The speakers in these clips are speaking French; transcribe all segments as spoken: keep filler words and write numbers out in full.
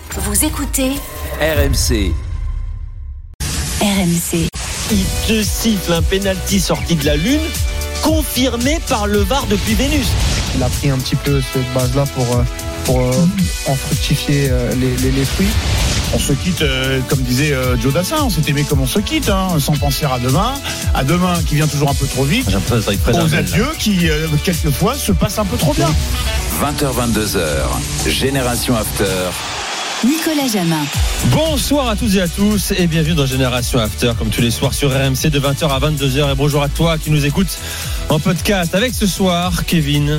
Vous écoutez R M C. R M C. Il te siffle un pénalty sorti de la Lune, confirmé par le V A R depuis Vénus. Il a pris un petit peu cette base-là pour, pour en fructifier les, les, les fruits. On se quitte, euh, comme disait euh, Joe Dassin, on s'est aimé comme on se quitte, hein, sans penser à demain. À demain qui vient toujours un peu trop vite. Aux adieux qui, euh, quelquefois, se passent un peu trop bien. vingt heures vingt-deux heures, Génération After. Nicolas Jamin. Bonsoir à toutes et à tous et bienvenue dans Génération After, comme tous les soirs sur R M C de vingt heures à vingt-deux heures. Et bonjour à toi qui nous écoute en podcast avec ce soir Kevin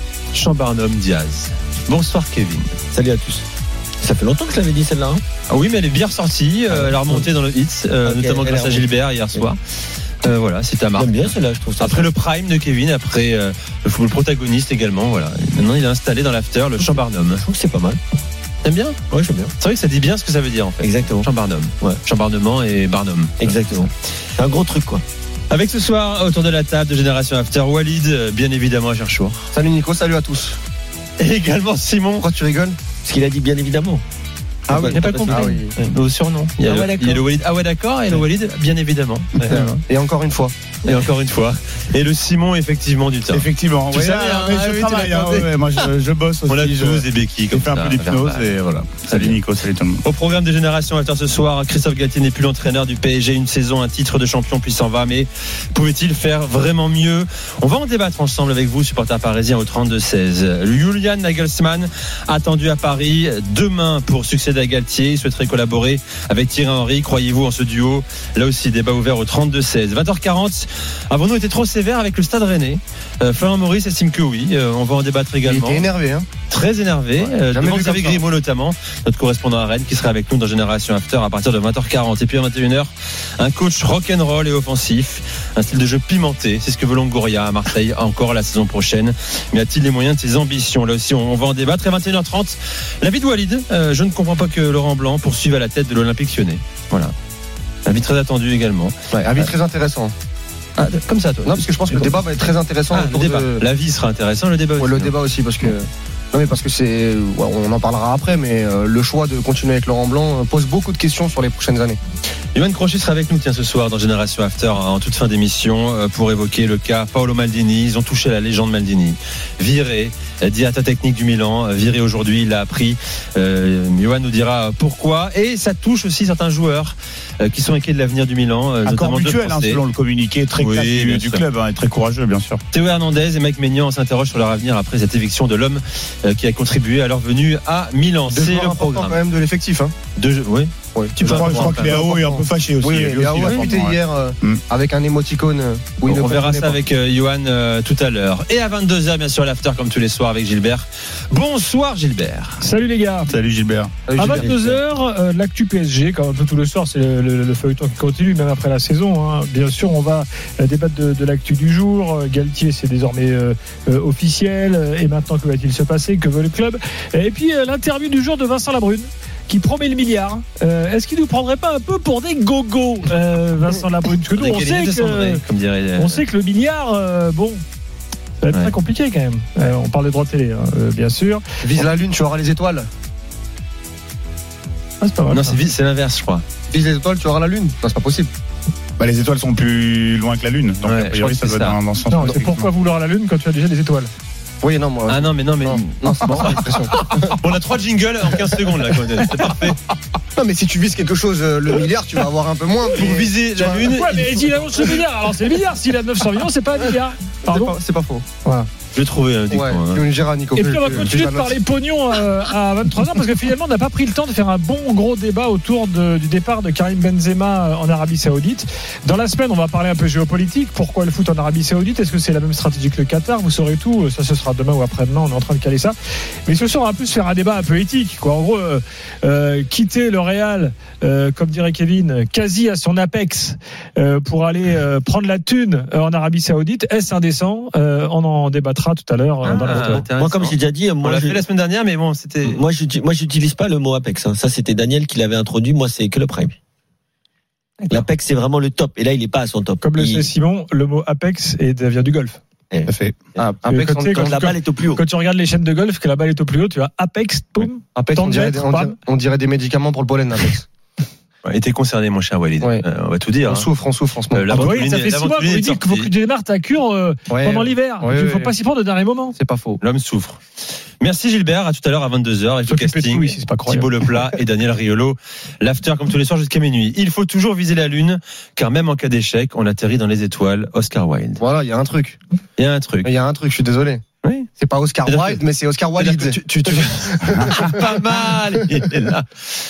Chambarnum-Diaz. Bonsoir Kevin. Salut à tous. Ça fait longtemps que je l'avais dit celle-là. Hein ah oui, mais elle est bien ressortie. Euh, elle a remonté dans le hits, euh, okay, notamment grâce à Gilbert hier soir. Euh, voilà, c'était à marque. J'aime bien celle-là, je trouve ça. Après le prime de Kevin, après euh, le football protagoniste également. Voilà. Et maintenant, il est installé dans l'after, le Chambarnum. Je trouve que c'est pas mal. T'aimes bien ? Ouais, j'aime bien. C'est vrai que ça dit bien ce que ça veut dire en fait. Exactement. Chambarnum. Ouais. Chambarnement et Barnum. Exactement. C'est un gros truc quoi. Avec ce soir, autour de la table de Génération After, Walid, bien évidemment à Cherchour. Salut Nico, salut à tous. Et également Simon. Pourquoi tu rigoles ? Parce qu'il a dit bien évidemment. Ah oui, il n'a pas compris. Ah oui. Nos surnoms. Il y a, ah ouais, le, il y a le Walid. Ah ouais, d'accord. Et le Walid, bien évidemment. Et encore une fois. Et encore une fois. Et le Simon, effectivement, du temps. Effectivement. Tu ouais, savais, ah, hein, mais ah, je oui, travaille. Hein, ouais, moi, je, je bosse aussi. On a tous je, des béquilles. Comme je fais un peu d'hypnose et voilà. Salut Nico, salut tout le monde. Au programme de Génération After ce soir, Christophe Galtier n'est plus l'entraîneur du P S G. Une saison, un titre de champion, puis s'en va. Mais pouvait-il faire vraiment mieux ? On va en débattre ensemble avec vous, supporters parisiens au trente-deux seize. Julian Nagelsmann, attendu à Paris demain pour succéder à Galtier. Il souhaiterait collaborer avec Thierry Henry. Croyez-vous en ce duo ? Là aussi, débat ouvert au trente-deux seize. vingt heures quarante. Avons-nous été trop sévères avec le Stade Rennais ? euh, Florent Maurice estime que oui. Euh, on va en débattre également. Il était énervé, hein ? Très énervé. Ouais, euh, devant Xavier Grimaud notamment, notre correspondant à Rennes, qui sera avec nous dans Génération After à partir de vingt heures quarante. Et puis à vingt et une heures, un coach rock'n'roll et offensif, un style de jeu pimenté. C'est ce que veut Longoria à Marseille encore la saison prochaine. Mais a-t-il les moyens de ses ambitions ? Là aussi, on, on va en débattre. Et à vingt et une heures trente, l'avis de Walid. Euh, je ne comprends pas que Laurent Blanc poursuive à la tête de l'Olympique Lyonnais. Voilà. Avis très attendu également. Ouais, avis euh, très intéressant. Ah, comme ça, toi. Non, parce que je pense que le débat va être très intéressant. Ah, le débat. De... L'avis sera intéressant, le débat aussi. Ouais, le débat aussi, parce que. Non, mais parce que c'est. Ouais, on en parlera après, mais euh, le choix de continuer avec Laurent Blanc pose beaucoup de questions sur les prochaines années. Yoann Crochet sera avec nous tiens, ce soir dans Génération After en toute fin d'émission pour évoquer le cas Paolo Maldini. Ils ont touché la légende Maldini. Viré, directeur technique du Milan, viré aujourd'hui, il l'a appris. Euh, Yoann nous dira pourquoi. Et ça touche aussi certains joueurs euh, qui sont inquiets de l'avenir du Milan. Euh, Accord mutuel, hein, selon le communiqué très oui, clair du, du club, hein, et très courageux, bien sûr. Théo Hernandez et Mike Maignan s'interrogent sur leur avenir après cette éviction de l'homme euh, qui a contribué à leur venue à Milan. C'est le programme quand même de l'effectif. Hein. De, oui. Ouais. Tu je, crois, je crois que Léao est un peu fâché aussi. Oui, Léao a tweeté hier euh, mm. avec un émoticône. Où il on verra ça pas. avec euh, Johan euh, tout à l'heure. Et à vingt-deux heures, bien sûr, l'after comme tous les soirs avec Gilbert. Bonsoir Gilbert. Salut les gars. Salut Gilbert. Salut, à vingt-deux heures, euh, l'actu P S G, comme un peu tout le soir, c'est le, le, le feuilleton qui continue, même après la saison. Hein. Bien sûr, on va euh, débattre de, de l'actu du jour. Galtier, c'est désormais euh, euh, officiel. Et maintenant, que va-t-il se passer ? Que veut le club ? Et puis, euh, l'interview du jour de Vincent Labrune, qui promet le milliard. Euh, est-ce qu'il nous prendrait pas un peu pour des gogos, euh, Vincent Labrune ? Parce que nous, on sait que, Cendré, comme dirait, euh... on sait que le milliard, euh, bon, ça va être ouais. très compliqué quand même. Euh, on parle des droits télé, hein, euh, bien sûr. Vise la lune, tu auras les étoiles. Ah, c'est pas mal. Non, c'est, c'est l'inverse, je crois. Vise les étoiles, tu auras la lune. Non, c'est pas possible. Bah, les étoiles sont plus loin que la lune. Donc, ouais, a priori, ça doit être dans, dans ce sens. Non, c'est pourquoi vouloir la lune quand tu as déjà des étoiles ? Oui, non, moi. Ah non, mais non, mais. Non, non c'est bon, l'expression. On a trois jingles en quinze secondes, là, c'est parfait. Non, mais si tu vises quelque chose, le milliard, tu vas avoir un peu moins. Pour viser la lune. Ouais, mais s'il annonce le milliard, alors c'est le milliard. S'il a neuf cents millions, c'est pas un milliard. Pardon ? C'est pas, c'est pas faux. Voilà. Je vais trouver un ouais, hein. Gérard, Nico, et puis on va continuer de parler pognon euh, à vingt-trois heures parce que finalement on n'a pas pris le temps de faire un bon gros débat autour de, du départ de Karim Benzema en Arabie Saoudite. Dans la semaine on va parler un peu géopolitique. Pourquoi le foot en Arabie Saoudite ? Est-ce que c'est la même stratégie que le Qatar ? Vous saurez tout, ça ce sera demain ou après-demain, on est en train de caler ça. Mais ce soir on va plus faire un débat un peu éthique, quoi. En gros euh, euh, quitter le Real euh, comme dirait Kevin, quasi à son apex euh, pour aller euh, prendre la thune euh, en Arabie Saoudite, est-ce indécent ? euh, On en débattra tout à l'heure euh, ah, dans la ah, moi, comme j'ai déjà dit, moi, on l'a je... fait la semaine dernière, mais bon, c'était. Moi, je moi, j'utilise pas le mot apex. Hein. Ça, c'était Daniel qui l'avait introduit. Moi, c'est que le prime. D'accord. L'apex, c'est vraiment le top. Et là, il est pas à son top. Comme le il... sait Simon, le mot apex est, vient du golf. Eh. Ça fait. Ah, Et Apex, quand, tu sais, Quand quand- la balle est au plus haut. quand tu regardes les chaînes de golf, que la balle est au plus haut, tu as Apex, boum. Apex, on dirait, des, on, dirait, on dirait des médicaments pour le pollen, Apex. Et t'es concerné, mon cher Walid. Ouais. Euh, on va tout dire. On hein. souffre, on souffre en ce moment. Euh, Ah bah L'aventure oui, ça lunaire- fait six mois qu'on l'aventure lui dit qu'il faut que sortie. tu démarres ta cure euh, Ouais, pendant ouais. l'hiver. Ouais, Il ne ouais, faut ouais. pas s'y prendre au dernier moment. C'est pas faux. L'homme souffre. Merci Gilbert, à tout à l'heure à vingt-deux heures. avec le S'occuper de casting. tout ici, c'est pas croyable. Thibaut Leplat et Daniel Riolo. L'after comme tous les soirs jusqu'à minuit. Il faut toujours viser la lune, car même en cas d'échec, on atterrit dans les étoiles. Oscar Wilde. Voilà, il y a un truc. Il y a un truc. Il y a un truc, je suis désolé. Oui. C'est pas Oscar C'est-à-dire Wilde, que- mais c'est Oscar C'est-à-dire Wilde. que tu, tu, tu... Pas mal. Il est là.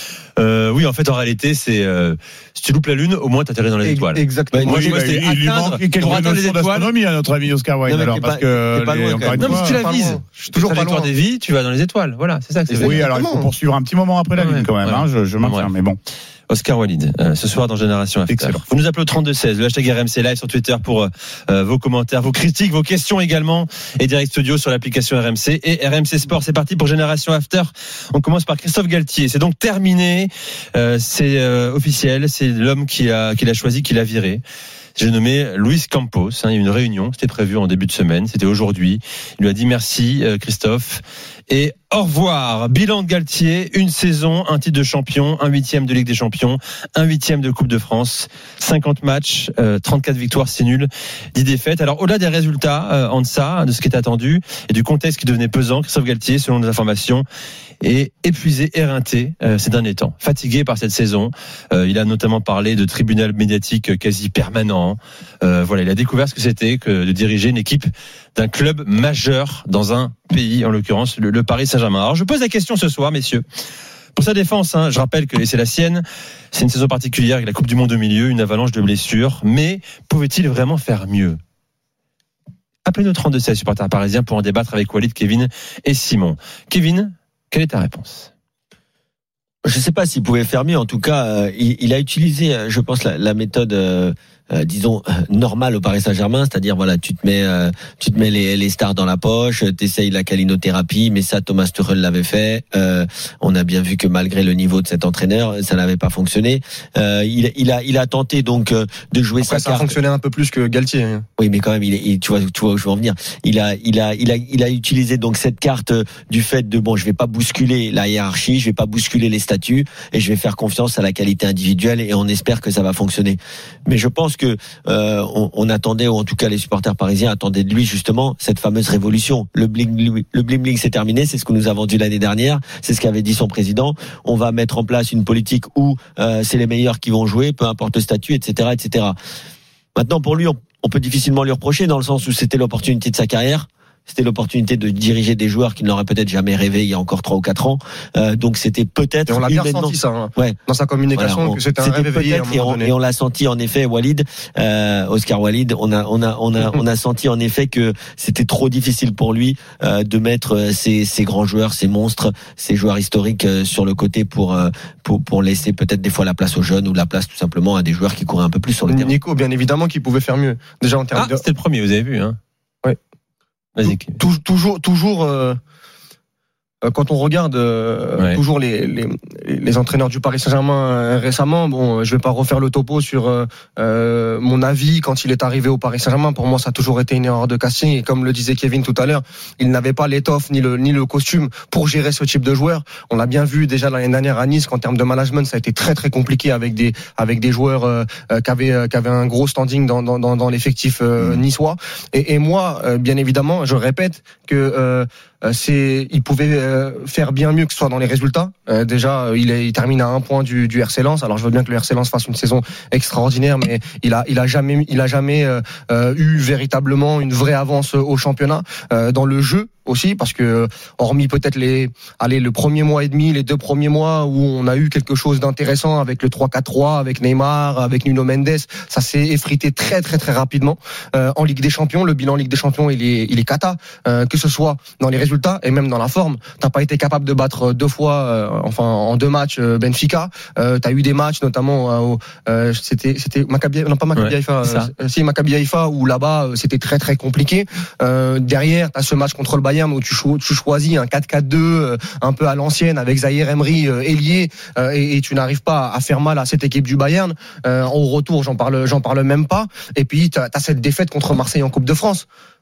Euh, oui, en fait, en réalité, c'est euh, si tu loupes la lune, au moins t'atterris dans les étoiles. Exactement. Moi, je Oui, vois, bah, c'est il, il lui atteindre manque quelques pour atteindre les notions étoiles. d'astronomie à notre ami Oscar Wilde. Non, mais alors, t'es parce pas- que t'es pas les- loin, encore quand une même. Non, mais fois, si tu la pas vises, loin. Je suis toujours pas trajectoire loin. des vies, tu vas dans les étoiles. Voilà, c'est ça que c'est. Oui, alors il faut Exactement. poursuivre un petit moment après la Ouais, lune quand même. ouais. Hein, je, je maintiens, Bref. mais bon. Oscar Walid, euh, ce soir dans Génération After. Excellent. Vous nous appelez au trente-deux seize, le hashtag R M C Live sur Twitter pour euh, vos commentaires, vos critiques, vos questions également, et Direct Studio sur l'application R M C et R M C Sport. C'est parti pour Génération After. On commence par Christophe Galtier. C'est donc terminé, euh, c'est euh, officiel, c'est l'homme qui a, qui l'a choisi, qui l'a viré. J'ai nommé Luis Campos. Hein, il y a eu une réunion, c'était prévu en début de semaine, c'était aujourd'hui. Il lui a dit merci euh, Christophe et au revoir. Bilan de Galtier, une saison, un titre de champion, un huitième de Ligue des Champions, un huitième de Coupe de France, cinquante matchs, euh, trente-quatre victoires, six nuls, dix défaites. Alors au-delà des résultats, euh, en deçà de ce qui est attendu et du contexte qui devenait pesant, Christophe Galtier, selon les informations, est épuisé, éreinté euh, ces derniers temps, fatigué par cette saison. Euh, il a notamment parlé de tribunal médiatique quasi permanent. Euh, voilà, il a découvert ce que c'était que de diriger une équipe d'un club majeur dans un pays, en l'occurrence le, le Paris Saint-Germain. Alors je pose la question ce soir, messieurs. Pour sa défense, hein, je rappelle que et c'est la sienne, c'est une saison particulière avec la Coupe du Monde au milieu, une avalanche de blessures. Mais pouvait-il vraiment faire mieux ? Appelez-nous trente-deux seize, supporters parisiens, pour en débattre avec Walid, Kevin et Simon. Kevin, quelle est ta réponse ? Je ne sais pas s'il pouvait faire mieux. En tout cas, euh, il, il a utilisé, euh, je pense, la, la méthode, euh, euh, disons, euh, normale au Paris Saint-Germain, c'est-à-dire, voilà, tu te mets, euh, tu te mets les, les stars dans la poche, t'essayes la calinothérapie, mais ça, Thomas Tuchel l'avait fait. Euh, on a bien vu que malgré le niveau de cet entraîneur, ça n'avait pas fonctionné. Euh, il, il a, il a tenté donc euh, de jouer Après, sa ça a carte. fonctionné un peu plus que Galtier. hein. Oui, mais quand même, il, est, il tu vois, tu vois où je veux en venir. Il a, il a, il a, il a utilisé donc cette carte du fait de bon, je vais pas bousculer la hiérarchie, je vais pas bousculer les statuts, et je vais faire confiance à la qualité individuelle, et on espère que ça va fonctionner. Mais je pense que euh, on, on attendait, ou en tout cas les supporters parisiens attendaient de lui justement cette fameuse révolution. Le bling, le bling bling, c'est terminé, c'est ce que nous a vendu l'année dernière, c'est ce qu'avait dit son président. On va mettre en place une politique où euh, c'est les meilleurs qui vont jouer, peu importe le statut, et cetera, et cetera. Maintenant, pour lui, on, on peut difficilement lui reprocher dans le sens où c'était l'opportunité de sa carrière. C'était l'opportunité de diriger des joueurs qu'il n'aurait peut-être jamais rêvé il y a encore trois ou quatre ans. Euh, donc c'était peut-être Et on l'a bien humainement- ressenti ça hein, Ouais. dans sa communication Voilà, on- que c'était un c'était rêve éveillé à un peut-être, et moment on, donné. et on l'a senti en effet, Walid, euh, Oscar Walid, on a, on a, on a, on a senti en effet que c'était trop difficile pour lui euh, de mettre euh, ces, ces grands joueurs, ces monstres, ces joueurs historiques euh, sur le côté pour, euh, pour, pour laisser peut-être des fois la place aux jeunes ou la place tout simplement à des joueurs qui couraient un peu plus sur le terrain. Nico, bien évidemment, qu'il pouvait faire mieux. Déjà en termes Ah, de c'était le premier, vous avez vu, hein ? Ouais. Vas-y. Tou- toujours, toujours. Euh, euh, quand on regarde euh, Ouais. toujours les, les, les entraîneurs du Paris Saint-Germain euh, récemment, bon, je vais pas refaire le topo sur euh, euh, mon avis quand il est arrivé au Paris Saint-Germain. Pour moi, ça a toujours été une erreur de casting. Et comme le disait Kevin tout à l'heure, il n'avait pas l'étoffe ni le ni le costume pour gérer ce type de joueur. On l'a bien vu déjà l'année dernière à Nice qu'en termes de management, ça a été très très compliqué avec des avec des joueurs euh, euh, qui avaient euh, qui avaient un gros standing dans dans dans, dans l'effectif euh, niçois. Et, et moi, euh, bien évidemment, je répète que euh, c'est, il pouvait euh, faire bien mieux que ce soit dans les résultats. Euh, déjà, il, est, il termine à un point du, du R C Lens. Alors, je veux bien que le R C Lens fasse une saison extraordinaire, mais il a, il a jamais, il a jamais euh, euh, eu véritablement une vraie avance au championnat euh, dans le jeu aussi, parce que hormis peut-être les, allez, le premier mois et demi, les deux premiers mois où on a eu quelque chose d'intéressant avec le trois quatre trois, avec Neymar, avec Nuno Mendes, ça s'est effrité très très très rapidement. Euh, en Ligue des Champions, le bilan Ligue des Champions, il est, il est cata, euh, que ce soit dans les résultats et même dans la forme. T'as pas été capable de battre deux fois, euh, enfin en deux matchs euh, Benfica. Euh, t'as eu des matchs notamment, euh, au, euh, c'était, c'était Maccabi, non pas Maccabi Ouais, Haïfa, ça. euh, si Maccabi Haïfa où là-bas euh, c'était très très compliqué. Euh, derrière, t'as ce match contre le Bayern où tu, cho- tu choisis un quatre quatre deux euh, un peu à l'ancienne avec Zahir Emery euh, ailier euh, et, et tu n'arrives pas à faire mal à cette équipe du Bayern. Euh, au retour, j'en parle, j'en parle même pas. Et puis t'as, t'as cette défaite contre Marseille en Coupe de France.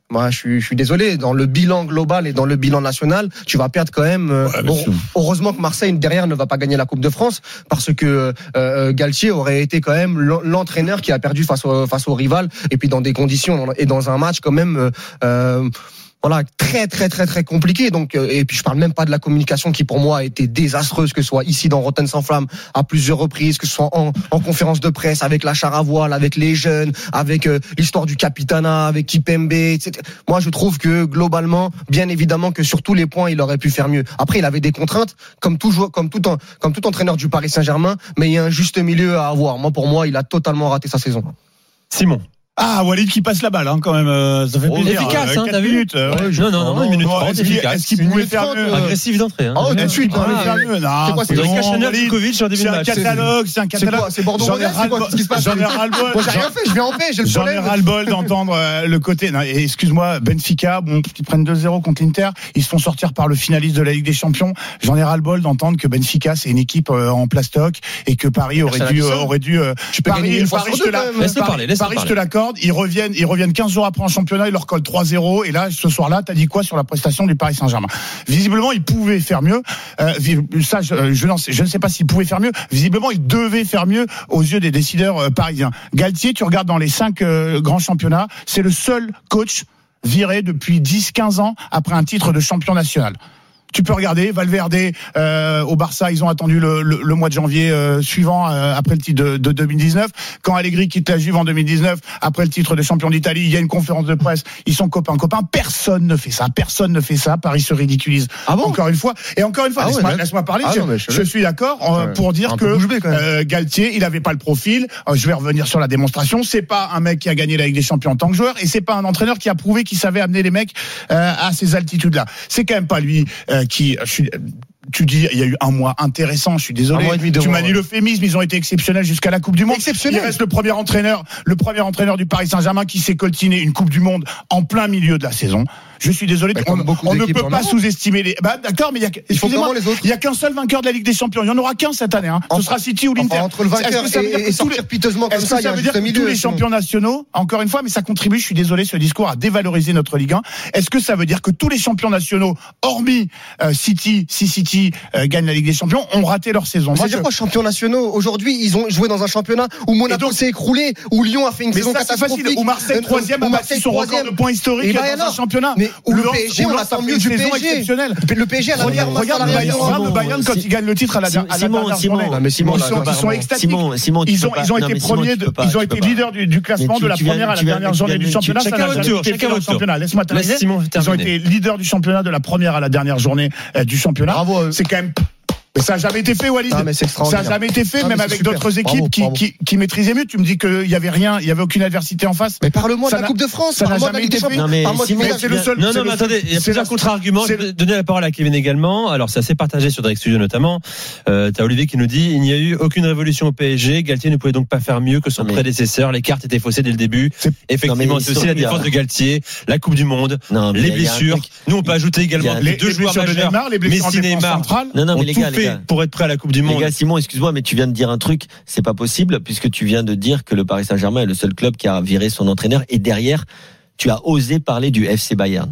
Moi, je suis, je suis désolé. Dans le bilan global et dans le bilan national, tu vas perdre quand même. Euh, Ouais, bon, heureusement que Marseille derrière ne va pas gagner la Coupe de France parce que euh, Galtier aurait été quand même l'entraîneur qui a perdu face au face au rival et puis dans des conditions et dans un match quand même. Euh, Voilà, très très très très compliqué. Donc et puis je parle même pas de la communication qui pour moi a été désastreuse, que ce soit ici dans Rotten sans flamme à plusieurs reprises, que ce soit en, en conférence de presse avec la char à voile, avec les jeunes, avec euh, l'histoire du Capitana, avec Kipembe, et cetera. Moi je trouve que globalement, bien évidemment que sur tous les points il aurait pu faire mieux. Après il avait des contraintes comme tout joueur, comme tout en, comme tout entraîneur du Paris Saint-Germain, mais il y a un juste milieu à avoir. Moi pour moi il a totalement raté sa saison. Simon. Ah, Walid qui passe la balle, hein, quand même, euh, ça fait Oh, plaisir. efficace, hein, quatre t'as vu minutes, euh, ouais. Non, non, non, une minute trente, Est-ce qu'il, efficace. est-ce qu'il pouvait faire mieux? Agressif d'entrée. Hein. Oh, tout de suite. Il pouvait Ah, faire mieux. Non, c'est quoi, c'est c'est bon, Kachanov, Walid. Djokovic sur début C'est de un match. catalogue, c'est un C'est catalogue. quoi, c'est Bordeaux J'en ai Rovers, c'est quoi, ras-le-bol- qu'est-ce qui se passe? J'en ai ras-le-bol. Moi j'ai rien fait, je vais en paix, j'ai le J'en ai problème. ras-le-bol d'entendre euh, le côté. Non, et excuse-moi, Benfica, bon, ils prennent deux zéro contre l'Inter, ils se font sortir par le finaliste de la Ligue des Champions. J'en ai ras-le-bol d'entendre que Benfica c'est une équipe euh, en plastoc et que Paris aurait Personne dû, a dit ça. euh, aurait dû. euh, Tu peux gagner une fois Paris, sur je te deux, la- quand même. Laisse-le Paris- parler, laisse-le Paris, je parler. te l'accorde. Ils reviennent, ils reviennent quinze jours après en championnat, ils leur collent trois zéro. Et là, ce soir-là, t'as dit quoi sur la prestation du Paris Saint-Germain? Visiblement, ils pouvaient faire mieux. Euh, ça, je, je, n'en sais- je ne sais pas s'ils pouvaient faire mieux. Visiblement, ils devaient faire mieux aux yeux des décideurs euh, parisiens. Galtier, tu regardes dans les cinq euh, grands championnats, c'est le seul coach viré depuis dix quinze ans après un titre de champion national. Tu peux regarder Valverde euh, au Barça, ils ont attendu le, le, le mois de janvier euh, suivant euh, après le titre de, de deux mille dix-neuf. Quand Allegri quitte la Juve en deux mille dix-neuf, après le titre de champion d'Italie, il y a une conférence de presse. Ils sont copains copains. Personne ne fait ça. Personne ne fait ça. Paris se ridiculise. Ah bon encore une fois. Et encore une fois, Ah laisse-moi, ouais, laisse-moi parler. ah je, non, mais je- je suis d'accord euh, Ouais. pour dire Un peu que bouche bée, quand même. euh, Galtier, il avait pas le profil. Euh, je vais revenir sur la démonstration. C'est pas un mec qui a gagné la Ligue des Champions en tant que joueur, et c'est pas un entraîneur qui a prouvé qu'il savait amener les mecs euh, à ces altitudes-là. C'est quand même pas lui euh, qui. Je suis, tu dis, il y a eu un mois intéressant, je suis désolé. Un mois et demi, deux tu mois, manies ouais. l'euphémisme, ils ont été exceptionnels jusqu'à la Coupe du Monde. Exceptionnel. Il reste le premier entraîneur, le premier entraîneur du Paris Saint-Germain qui s'est coltiné une Coupe du Monde en plein milieu de la saison. Je suis désolé, Bah, on, comme beaucoup on ne d'équipes peut en pas Europe. sous-estimer les. Bah, d'accord, mais il y a, Ils font excusez-moi, comment, les autres il y a qu'un seul vainqueur de la Ligue des Champions. Il y en aura qu'un cette année. Hein. Ce Enfin, sera City ou l'Inter. Enfin, entre le vainqueur Est-ce que ça veut et, dire et que tous sortir les- piteusement comme Est-ce ça, que il y a ça veut un dire juste que milieu. tous les sinon. champions nationaux, encore une fois, mais ça contribue, je suis désolé, ce discours à dévaloriser notre Ligue un. Est-ce que ça veut dire que tous les champions nationaux, hormis euh, City, si City euh, gagne la Ligue des Champions, ont raté leur saison? Moi, C'est-à-dire je- quoi, champions nationaux? Aujourd'hui, ils ont joué dans un championnat où Monaco Et donc- s'est écroulé, où Lyon a fait une Mais saison ça, c'est catastrophique. facile. Ou Marseille Euh, troisième ou a battu Marseille son record troisième. de points historiques Et bah dans un alors championnat. Mais Ou le Lens- P S G, ou on Lens attend a fait mieux une du saison P S G. exceptionnelle. Le P S G a la meilleure Regarde, masse regarde salariale Bayern, d'Europe. regarde le Bayern quand Si- il gagne le titre à la, Simon, à la Simon, dernière Simon, journée. Non, mais Simon, Ils là, sont, là, ils sont là, extatiques. Simon, Simon, tu Ils peux ont, pas- ils ont non, été mais Simon, premiers, tu de- peux pas, ils ont tu été peux pas. leaders du, du classement Mais tu- de la tu viens- première à la tu viens- dernière tu journée viens du de- championnat. chacun Ça n'a votre jamais tour, été chacun fait dans le votre tour. championnat. Laisse-moi terminer. Laisse Simon Ils ont terminer. été leaders du championnat de la première à la dernière journée euh, du championnat. Bravo à eux. C'est quand même. Mais ça n'a jamais été fait, Walid. Ah, mais c'est Ça extraordinaire. n'a jamais été fait, Ah, mais même c'est avec super. d'autres équipes Bravo, qui, bravo. qui, qui maîtrisaient mieux. Tu me dis qu'il y avait rien, il y avait aucune adversité en face. Mais parle-moi de Ça la n'a- Coupe de France, ça n'a parle-moi de la jamais Ligue des été fait. Champions. Non, mais Parle-moi du Simon, mondial. c'est le seul. Non, c'est non, le mais seul- attendez, il y a c'est plusieurs la- contre-arguments. Je c'est- vais donner la parole à Kevin également. Alors, c'est assez partagé sur Direct Studio notamment. Euh, t'as Olivier qui nous dit il n'y a eu aucune révolution au P S G. Galtier ne pouvait donc pas faire mieux que son Non, mais- prédécesseur. Les cartes étaient faussées dès le début. C'est- Effectivement, Non, mais c'est aussi la surtout, il y a- défense de Galtier, la Coupe du Monde, Non, mais les il y a un blessures. truc- Nous, on peut ajouter il y également a- que Les, les deux les joueurs blessures de majeurs, Neymar, les blessures en Messi, défense Neymar, centrale. Non, non, ont mais les tout gars, les fait gars. pour être prêt à la Coupe du Les Monde. gars, Simon, excuse-moi, mais tu viens de dire un truc, c'est pas possible, puisque tu viens de dire que le Paris Saint-Germain est le seul club qui a viré son entraîneur, et derrière, tu as osé parler du F C Bayern.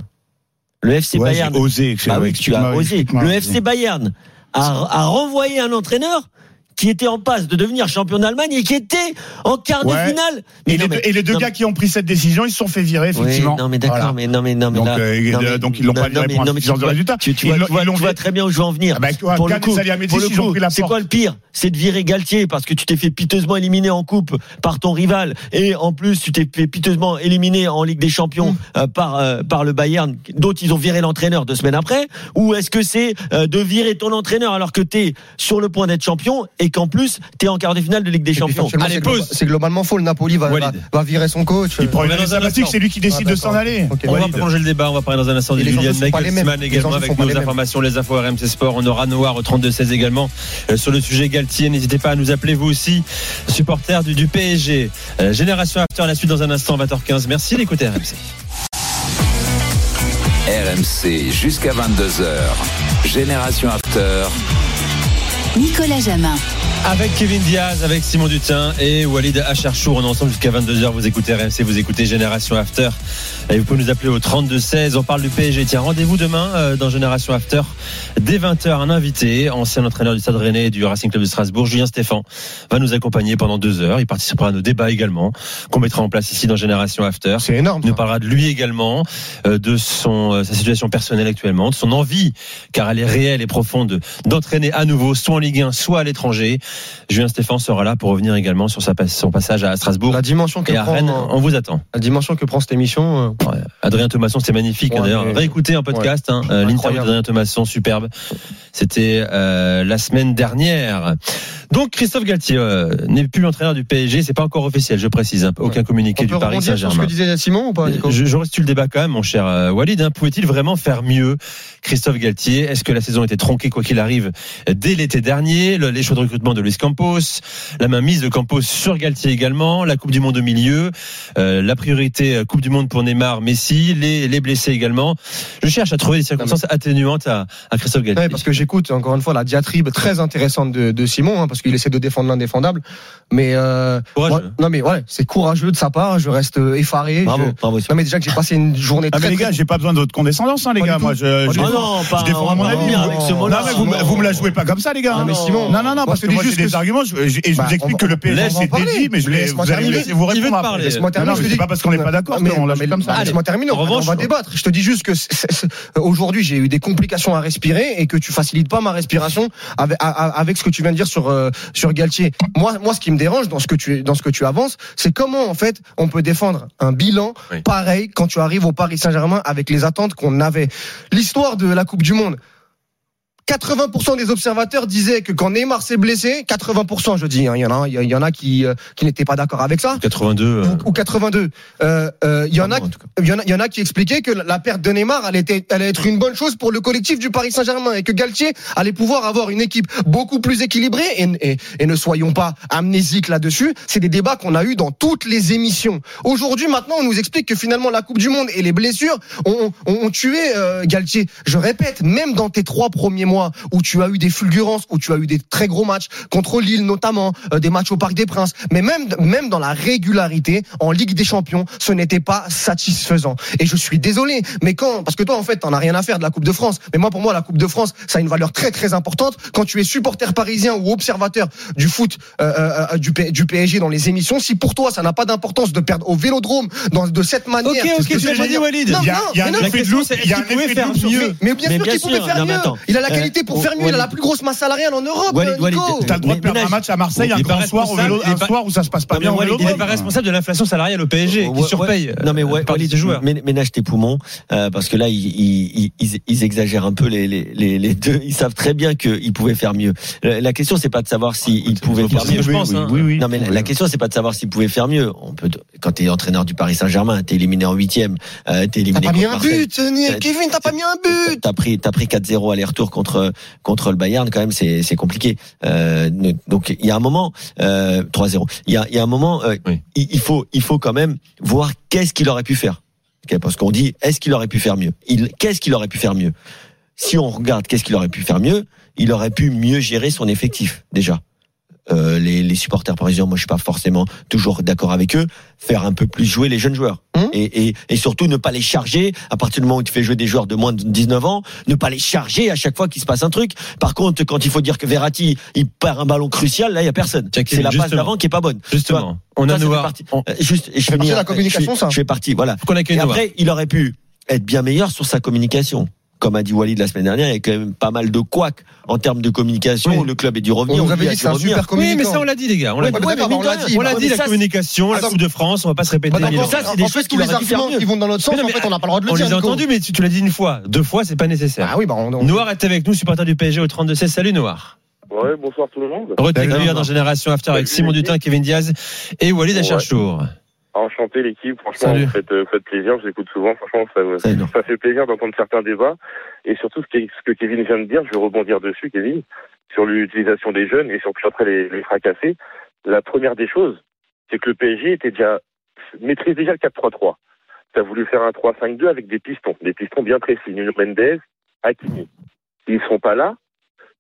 Le F C Ouais, Bayern. j'ai osé. Bah oui, tu as Explique-moi, osé. explique-moi. Le F C Bayern a, a renvoyé un entraîneur qui était en passe de devenir champion d'Allemagne et qui était en quart de Ouais. finale. Et Mais les, non, deux, mais- et les deux non, gars qui ont pris cette décision, ils se sont fait virer, Oui, effectivement. non mais d'accord, Voilà. mais non mais non mais Donc, là, euh, non, euh, mais- donc ils l'ont non, pas non, viré mais- pour non, mais insuffisance tu de vois- résultat. Tu, tu Ils vois, l'ont- tu vois- ils l'ont tu vois viré. très bien où je veux en venir. Ah bah, quoi, Pour le Gad coup, Salihamidzic, pour le ils ont coup, pris la c'est porte. quoi le pire? C'est de virer Galtier parce que tu t'es fait piteusement éliminer en coupe par ton rival et en plus tu t'es fait piteusement éliminer en Ligue des Champions euh, par euh, par le Bayern. D'autres ils ont viré l'entraîneur deux semaines après. Ou est-ce que c'est euh, de virer ton entraîneur alors que t'es sur le point d'être champion et qu'en plus t'es en quart de finale de Ligue des Et puis, Champions? factuellement, Allez, c'est pause. glo- C'est globalement faux. Le Napoli va, va, Walid. va virer son coach. Il prend On une est dans année un sabbatique, instant. c'est lui qui décide Ah, de s'en d'accord. aller. Ok. On va Walid. prolonger le débat, on va parler dans un instant de Et les Julian enjeux sont pas les mêmes. Nagelsmann Les également enjeux avec sont pas nos les mêmes. informations, les infos R M C Sport. On aura Noir au trente-deux seize également euh, sur le sujet Galtier. N'hésitez pas à nous appeler vous aussi, supporters du, du P S G. Euh, Génération After, la suite dans un instant, vingt heures quinze. Merci d'écouter R M C. R M C jusqu'à vingt-deux heures. Génération After. Nicolas Jamin. Avec Kevin Diaz, avec Simon Dutin et Walid Acharchour. On est ensemble jusqu'à vingt-deux heures. Vous écoutez R M C, vous écoutez Génération After. Et vous pouvez nous appeler au trente-deux seize. On parle du P S G. Tiens, rendez-vous demain euh, dans Génération After. Dès vingt heures, un invité, ancien entraîneur du Stade Rennais et du Racing Club de Strasbourg, Julien Stéphan, va nous accompagner pendant deux heures. Il participera à nos débats également, qu'on mettra en place ici dans Génération After. C'est énorme. Il nous parlera de lui également, euh, de son euh, sa situation personnelle actuellement, de son envie, car elle est réelle et profonde, d'entraîner à nouveau, soit en Ligue un, soit à l'étranger. Julien Stéphan sera là pour revenir également sur sa, son passage à Strasbourg. La dimension que et à prend, Rennes, on vous attend. La dimension que prend cette émission. Euh... Ouais. Adrien Thomasson, c'était magnifique. Ouais, hein, d'ailleurs, mais... réécoutez un podcast, ouais. hein, euh, l'interview d'Adrien Thomasson, superbe. C'était euh, la semaine dernière. Donc Christophe Galtier euh, n'est plus l'entraîneur du P S G, c'est pas encore officiel, je précise. Hein, aucun ouais. communiqué on du Paris Saint-Germain. Sur ce que disait Simon ou pas, Nico ? Je, je reste le débat quand même, mon cher euh, Walid. Hein, pouvait-il vraiment faire mieux, Christophe Galtier ? Est-ce que la saison était tronquée quoi qu'il arrive dès l'été dernier ? Le, les choix de recrutement de Luis Campos, la mainmise de Campos sur Galtier également, la Coupe du Monde au milieu, euh, la priorité Coupe du Monde pour Neymar, Messi, les, les blessés également. Je cherche à trouver des circonstances non, mais... atténuantes à, à Christophe Galtier. Ouais, parce que j'écoute encore une fois la diatribe très intéressante de, de Simon, hein, parce qu'il essaie de défendre l'indéfendable. Mais euh, moi, non mais ouais, c'est courageux de sa part. Je reste effaré. Bravo, je... bravo. Non mais déjà que j'ai passé une journée ah très. Mais les gars, j'ai pas besoin de votre condescendance, hein, les gars. Moi, je, je, oh non, pas, je défends à mon avis. Bien avec ce mot-là. Non, mais vous, vous me la jouez pas comme ça, les gars. Non, mais Simon, non, non, non, parce que moi j'ai des arguments. Et je vous explique que le P S G c'est dédié, mais je vais vous allez laisser vous répondre. Laisse-moi terminer. C'est pas parce qu'on n'est pas d'accord qu'on l'a fait comme ça. Laisse-moi terminer. On va débattre. Je te dis juste que aujourd'hui j'ai eu des complications à respirer et que tu facilites pas ma respiration avec, avec ce que tu viens de dire sur sur Galtier. Moi, moi, ce qui me dérange dans ce que tu dans ce que tu avances, c'est comment en fait on peut défendre un bilan oui. pareil quand tu arrives au Paris Saint-Germain avec les attentes qu'on avait. L'histoire de la Coupe du Monde. quatre-vingts pour cent des observateurs disaient que quand Neymar s'est blessé, quatre-vingts pour cent je dis, hein, il y en a, il y en a qui euh, qui n'étaient pas d'accord avec ça. quatre-vingt-deux euh... ou, ou quatre-vingt-deux. Euh, euh, il y en a, il y en a, il y en a qui expliquaient que la perte de Neymar allait être, allait être une bonne chose pour le collectif du Paris Saint-Germain et que Galtier allait pouvoir avoir une équipe beaucoup plus équilibrée et, et, et ne soyons pas amnésiques là-dessus. C'est des débats qu'on a eu dans toutes les émissions. Aujourd'hui, maintenant, on nous explique que finalement la Coupe du Monde et les blessures ont, ont, ont tué euh, Galtier. Je répète, même dans tes trois premiers mois où tu as eu des fulgurances, où tu as eu des très gros matchs contre Lille notamment, euh, des matchs au Parc des Princes, mais même même dans la régularité en Ligue des Champions, ce n'était pas satisfaisant. Et je suis désolé, mais quand parce que toi en fait t'en as rien à faire de la Coupe de France, mais moi pour moi la Coupe de France ça a une valeur très très importante quand tu es supporter parisien ou observateur du foot euh, euh, du, P, du P S G dans les émissions. Si pour toi ça n'a pas d'importance de perdre au Vélodrome dans de cette manière, ok ok c'est ce que j'ai dit Walid. Non, il y a, il y a non, un effet de loup, il y a un effet de loup mieux. Mais bien mais sûr bien qu'il sûr, pouvait faire non, mieux. attends. Il a la qualité pour euh, faire mieux. Il a la plus grosse masse salariale en Europe. Walid, Walid, t'as le droit de perdre un match à Marseille un grand soir au vélo, un soir où ça se passe pas bien au vélo. Il n'est pas responsable de l'inflation salariale au P S G qui surpaye. Non mais ouais, Walid, ménage tes poumons parce que là ils, ils, ils, ils exagèrent un peu les, les, les deux. Ils savent très bien qu'ils pouvaient faire mieux. La question c'est pas de savoir s'ils pouvaient faire mieux. Je pense. Oui, oui. Non mais la question c'est pas de savoir s'ils pouvaient faire mieux. On peut quand t'es entraîneur du Paris Saint-Germain, t'es éliminé en huitième, euh, t'es éliminé. T'as pas mis un but, Kevin. T'as pas mis un but. T'as pris t'as pris quatre zéro aller-retour contre contre le Bayern quand même. C'est c'est compliqué. Euh, donc il y a un moment euh, trois zéro. Il y a il y a un moment euh, oui. il, il faut il faut quand même voir qu'est-ce qu'il aurait pu faire. Okay, parce qu'on dit est-ce qu'il aurait pu faire mieux. Il qu'est-ce qu'il aurait pu faire mieux. Si on regarde qu'est-ce qu'il aurait pu faire mieux, il aurait pu mieux gérer son effectif déjà. Euh, les, les supporters parisiens, moi je suis pas forcément toujours d'accord avec eux, faire un peu plus jouer les jeunes joueurs mmh. et, et, et surtout ne pas les charger à partir du moment où tu fais jouer des joueurs de moins de dix-neuf ans, ne pas les charger à chaque fois qu'il se passe un truc. Par contre, quand il faut dire que Verratti il perd un ballon crucial, là il y a personne. C'est, c'est la passe d'avant qui est pas bonne. Justement, on a Noah. On... Juste, je fais la communication, je, ça. Je fais partie, voilà. Faut qu'on et après, il aurait pu être bien meilleur sur sa communication. Comme a dit Walid la semaine dernière, il y a quand même pas mal de couacs en termes de communication. Oui. Le club est du revenu. On, on avait dit que c'est un super communicant. Oui, mais ça on l'a dit les gars. On l'a ouais, dit. Ouais, on l'a dit. On l'a dit la ça, communication, la Coupe de France. On va pas se répéter. Bah, ça, c'est des choses qui les arguments qui vont dans notre sens. En fait, on n'a pas le droit de le dire. On les a entendus, mais tu, tu l'as dit une fois, deux fois, c'est pas nécessaire. Ah oui, bah on. Noir est avec nous, supporter du P S G au trente-deux seize. Salut Noir. Ouais, bonsoir tout le monde. Retenez dans Génération After avec Simon Dutin, Kevin Diaz et Walid Acharchour. Enchanté l'équipe, franchement vous faites, euh, faites plaisir, je vous écoute souvent, franchement ça, ça, ça fait plaisir d'entendre certains débats et surtout ce que, ce que Kevin vient de dire, je vais rebondir dessus Kevin, sur l'utilisation des jeunes et sur après les, les fracasser. La première des choses, c'est que le P S G était déjà, maîtrise déjà le quatre trois trois. Ça a voulu faire un trois cinq deux avec des pistons, des pistons bien précis, Nuno Mendes, Hakimi. Ils ne seront pas là,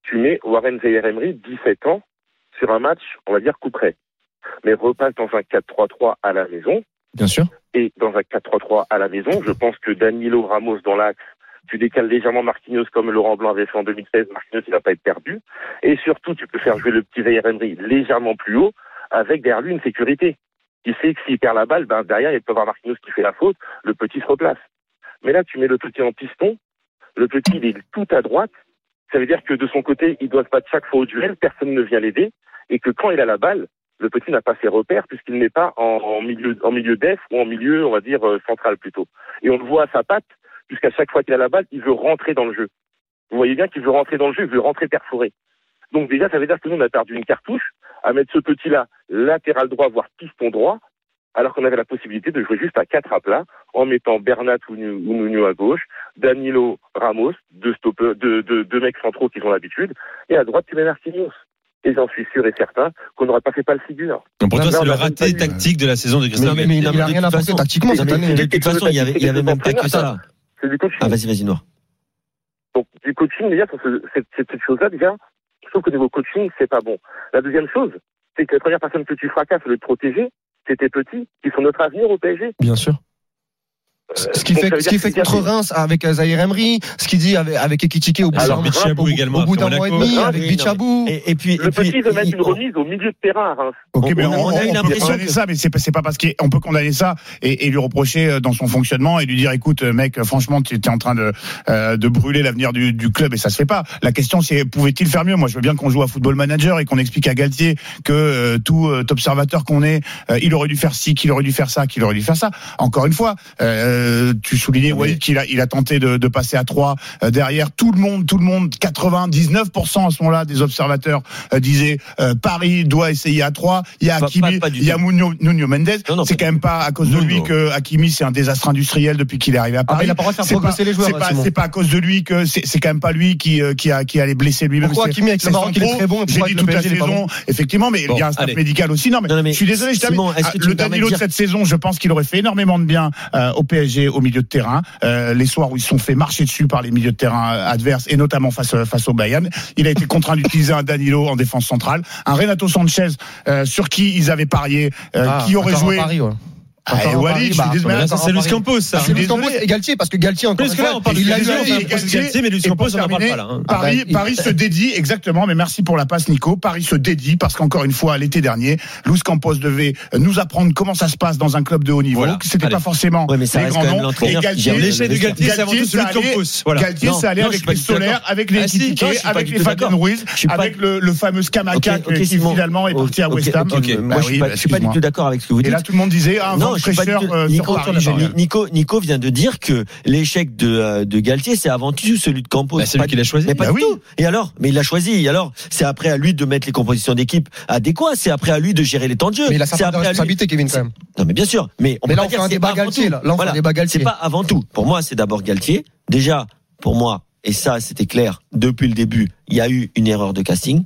tu mets Warren Zaïre-Emery, dix-sept ans, sur un match, on va dire, coup près. Mais repasse dans un quatre trois trois à la maison. Bien sûr. Et dans un quatre trois trois à la maison, je pense que Danilo Ramos dans l'axe, tu décales légèrement Marquinhos comme Laurent Blanc avait fait en deux mille seize. Marquinhos, il va pas être perdu. Et surtout, tu peux faire jouer le petit Zaïre-Emery légèrement plus haut, avec derrière lui une sécurité. Il sait que s'il perd la balle, ben derrière, il peut avoir Marquinhos qui fait la faute, le petit se replace. Mais là, tu mets le petit en piston, le petit, il est tout à droite. Ça veut dire que de son côté, il doit se battre chaque fois au duel, personne ne vient l'aider, et que quand il a la balle, le petit n'a pas ses repères puisqu'il n'est pas en, en milieu en milieu def ou en milieu, on va dire, euh, central plutôt. Et on le voit à sa patte, puisqu'à chaque fois qu'il a la balle, il veut rentrer dans le jeu. Vous voyez bien qu'il veut rentrer dans le jeu, il veut rentrer perforé. Donc déjà, ça veut dire que nous, on a perdu une cartouche à mettre ce petit-là latéral droit, voire piston droit, alors qu'on avait la possibilité de jouer juste à quatre à plat, en mettant Bernat ou Nuno à gauche, Danilo, Ramos, deux stoppeurs, deux, deux, deux mecs centraux qui ont l'habitude, et à droite, tu mets Marquinhos. Et j'en suis sûr et certain qu'on n'aurait pas fait pas le figure. Donc pour toi, c'est le raté tactique de la saison de Christophe. Mais, mais, mais il n'a rien apporté tactiquement cette année. De toute façon, il y avait, il y avait même pas que ça. C'est du coaching. Ah, vas-y, vas-y, Noir. Donc, du coaching, déjà, sur ce, cette, cette, cette chose-là, déjà, je trouve qu'au niveau coaching, c'est pas bon. La deuxième chose, c'est que la première personne que tu fracasses, le protéger, c'est tes petits, qui sont notre avenir au P S G. Bien sûr. Ce qui fait, ce qui fait contre Reims avec Zaïre-Emery, ce qu'il dit avec, avec Ekitike au bout d'un Bichabou également, au bout d'un mois et demi, avec Bichabou. Et, et puis, le et puis, petit veut mettre une on, remise au milieu de terrain à Reims. Ok, mais on, on, on a eu on l'impression peut condamner que... ça, mais c'est pas, c'est pas parce qu'on peut condamner ça et, et lui reprocher dans son fonctionnement et lui dire, écoute, mec, franchement, tu es en train de, euh, de brûler l'avenir du, du club et ça se fait pas. La question, c'est, pouvait-il faire mieux? Moi, je veux bien qu'on joue à Football Manager et qu'on explique à Galtier que euh, tout euh, observateur qu'on est, euh, il aurait dû faire ci, qu'il aurait dû faire ça, qu'il aurait dû faire ça. Encore une fois, euh, tu soulignais, Walid, qu'il a, il a tenté de, de passer à trois euh, derrière. Tout le monde, tout le monde, quatre-vingt-dix-neuf pour cent à ce moment-là des observateurs euh, disaient euh, Paris doit essayer à trois. Il y a Hakimi, il y a Nuno, Nuno Mendes. Non, non, c'est quand même pas à cause de lui que Hakimi c'est un désastre industriel depuis qu'il est arrivé à Paris. Ah, il a pas le droit de faire progresser les joueurs. C'est pas, c'est pas à cause de lui que c'est, c'est quand même pas lui qui euh, qui a qui allait blesser lui-même. Pourquoi Hakimi avec le Maroc il est très bon? J'ai dit toute la saison, effectivement, mais il y a un staff médical aussi. Non, mais, non, mais je suis désolé. Je Simon, le Danilo de cette saison, je pense qu'il aurait fait énormément de bien euh, au P S G au milieu de terrain. Euh, les soirs où ils se sont fait marcher dessus par les milieux de terrain adverses et notamment face face au Bayern, il a été contraint d'utiliser un Danilo en défense centrale, un Renato Sanchez euh, sur qui ils avaient parié, euh, ah, qui aurait joué. Paris, ouais. Ah, et Walid, bah, bah, c'est Luis Campos, ça. C'est Luis Campos et Galtier, parce que Galtier, encore une fois, il a eu Galtier, mais Luis Campos, on n'en parle pas là. Paris, Paris se dédie, exactement, mais merci pour la passe, Nico. Paris se dédie parce qu'encore une fois, l'été dernier, Luis Campos devait nous apprendre comment ça se passe dans un club de haut niveau. Voilà. C'était Allez. pas forcément ouais, mais ça les grands noms. Et Galtier, l'échec de Galtier, c'est avant tout celui de Campos. Voilà. Galtier, ça allait avec les Solaires, avec les Ekitike, avec les Fabien Ruiz, avec le fameux Scamaca qui finalement est parti à West Ham. Moi, je suis pas du tout d'accord avec ce que vous dites. Et là, tout le monde disait, un vent de fraîcheur. Nico, Nico, Nico vient de dire que l'échec de, de Galtier, c'est avant tout celui de Campos. Bah, c'est lui qui l'a choisi. Mais pas bah du oui. tout. Et alors? Mais il l'a choisi. Et alors? C'est après à lui de mettre les compositions d'équipe adéquates. C'est après à lui de gérer les temps de jeu. Mais il a sa part de responsabilité, Kevin, quand même. Non, mais bien sûr. Mais on mais peut là, pas on fait un débat Galtier, là. Là, on fait un débat Galtier. C'est pas avant tout. Pour moi, c'est d'abord Galtier. Déjà, pour moi, et ça, c'était clair depuis le début, il y a eu une erreur de casting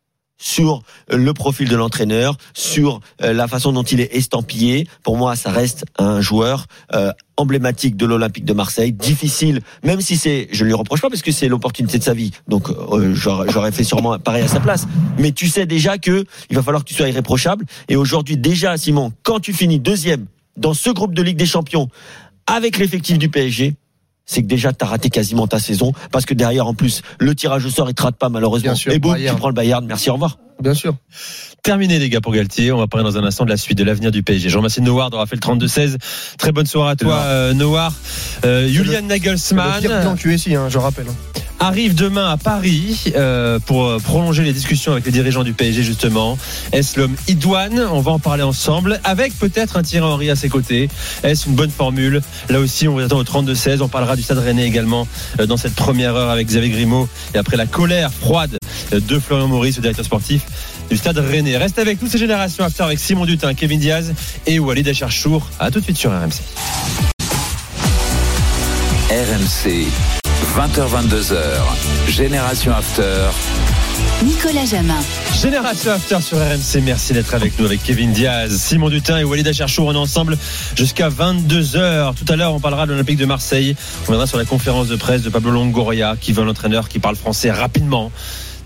sur le profil de l'entraîneur, sur la façon dont il est estampillé. Pour moi, ça reste un joueur euh, emblématique de l'Olympique de Marseille, difficile, même si c'est, je ne lui reproche pas parce que c'est l'opportunité de sa vie. Donc, euh, j'aurais, j'aurais fait sûrement pareil à sa place. Mais tu sais déjà que il va falloir que tu sois irréprochable. Et aujourd'hui, déjà, Simon, quand tu finis deuxième dans ce groupe de Ligue des Champions avec l'effectif du P S G, c'est que déjà t'as raté quasiment ta saison parce que derrière en plus le tirage au sort il te rate pas malheureusement. Sûr, et boum, tu prends le Bayern. Merci, au revoir. Bien sûr. Terminé les gars pour Galtier. On va parler dans un instant de la suite de l'avenir du P S G. Je remercie Noir d'avoir fait le trente-deux seize. Très bonne soirée à toi euh, Noir. Euh, Julian Nagelsmann. C'est le pire Q S I, hein, je rappelle. Arrive demain à Paris euh, pour prolonger les discussions avec les dirigeants du P S G justement. Est-ce l'homme idoine? On va en parler ensemble avec peut-être un Thierry Henry à ses côtés. Est-ce une bonne formule? Là aussi on vous attend au trente-deux seize. On parlera du Stade Rennais également euh, dans cette première heure avec Xavier Grimaud et après la colère froide de Florian Maurice, le directeur sportif du Stade Rennais. Reste avec nous, ces générations after avec Simon Dutin, Kevin Diaz et Walid Acharchour. À tout de suite sur R M C. R M C, vingt heures vingt-deux heures, Génération After. Nicolas Jamin. Génération After sur R M C, merci d'être avec nous avec Kevin Diaz, Simon Dutin et Walid Acharchour. On est ensemble jusqu'à vingt-deux heures. Tout à l'heure, on parlera de l'Olympique de Marseille. On viendra sur la conférence de presse de Pablo Longoria, qui veut un entraîneur qui parle français rapidement.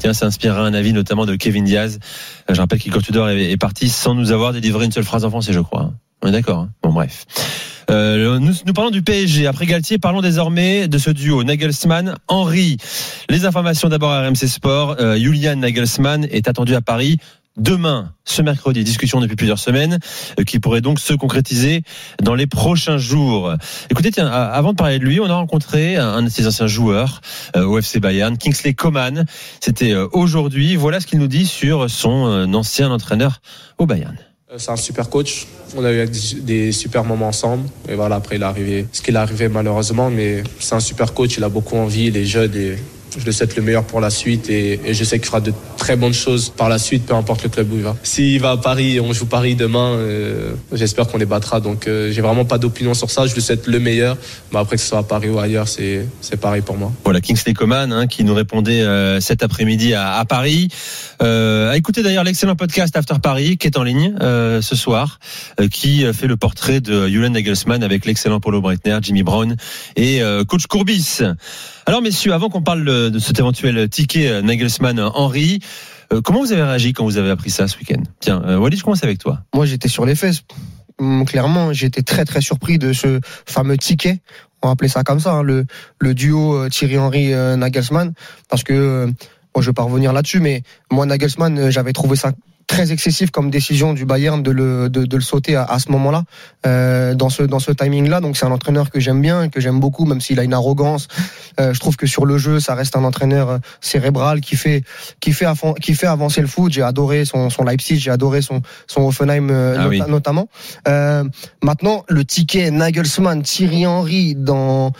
Tiens, ça inspirera un avis notamment de Kevin Diaz. Je rappelle qu'Igor Tudor est, est parti sans nous avoir délivré une seule phrase en français, je crois. On est d'accord, hein. Bon, bref. Euh, nous, nous parlons du P S G. Après Galtier, parlons désormais de ce duo Nagelsmann-Henry. Les informations d'abord à R M C Sport. Euh, Julian Nagelsmann est attendu à Paris demain, ce mercredi. Discussion depuis plusieurs semaines euh, qui pourrait donc se concrétiser dans les prochains jours. Écoutez, tiens, avant de parler de lui, on a rencontré un de ses anciens joueurs euh, au F C Bayern, Kingsley Coman. C'était euh, aujourd'hui. Voilà ce qu'il nous dit sur son euh, ancien entraîneur au Bayern. C'est un super coach. On a eu des super moments ensemble. Et voilà, après, il est arrivé ce qu'il est arrivé malheureusement. Mais c'est un super coach. Il a beaucoup envie. Il est jeune et je le souhaite le meilleur pour la suite. Et, et je sais qu'il fera de très bonnes choses par la suite, peu importe le club où il va. S'il va à Paris, on joue Paris demain. Euh, j'espère qu'on les battra. Donc, euh, j'ai vraiment pas d'opinion sur ça. Je lui souhaite le meilleur. Mais après, que ce soit à Paris ou ailleurs, c'est, c'est pareil pour moi. Voilà, Kingsley Coman, hein, qui nous répondait euh, cet après-midi à, à Paris. Euh, écoutez d'ailleurs l'excellent podcast After Paris qui est en ligne euh, ce soir, euh, qui fait le portrait de Julian Nagelsmann avec l'excellent Paulo Breitner, Jimmy Brown et euh, coach Courbis. Alors messieurs, avant qu'on parle de cet éventuel ticket Nagelsmann-Henry, euh, comment vous avez réagi quand vous avez appris ça ce week-end ? Tiens, euh, Walid, je commence avec toi. Moi, j'étais sur les fesses. Hum, clairement, j'étais très très surpris de ce fameux ticket. On va appeler ça comme ça, hein, le, le duo Thierry Henry-Nagelsmann, parce que euh, bon, je vais pas revenir là-dessus, mais moi, Nagelsmann, j'avais trouvé ça très excessif comme décision du Bayern de le de, de le sauter à, à ce moment-là, euh, dans ce dans ce timing-là. Donc c'est un entraîneur que j'aime bien, que j'aime beaucoup, même s'il a une arrogance. Euh, je trouve que sur le jeu, ça reste un entraîneur cérébral qui fait qui fait avan- qui fait avancer le foot. J'ai adoré son son Leipzig, j'ai adoré son son Hoffenheim euh, ah not- oui. notamment. Euh, maintenant, le ticket Nagelsmann, Thierry Henry dans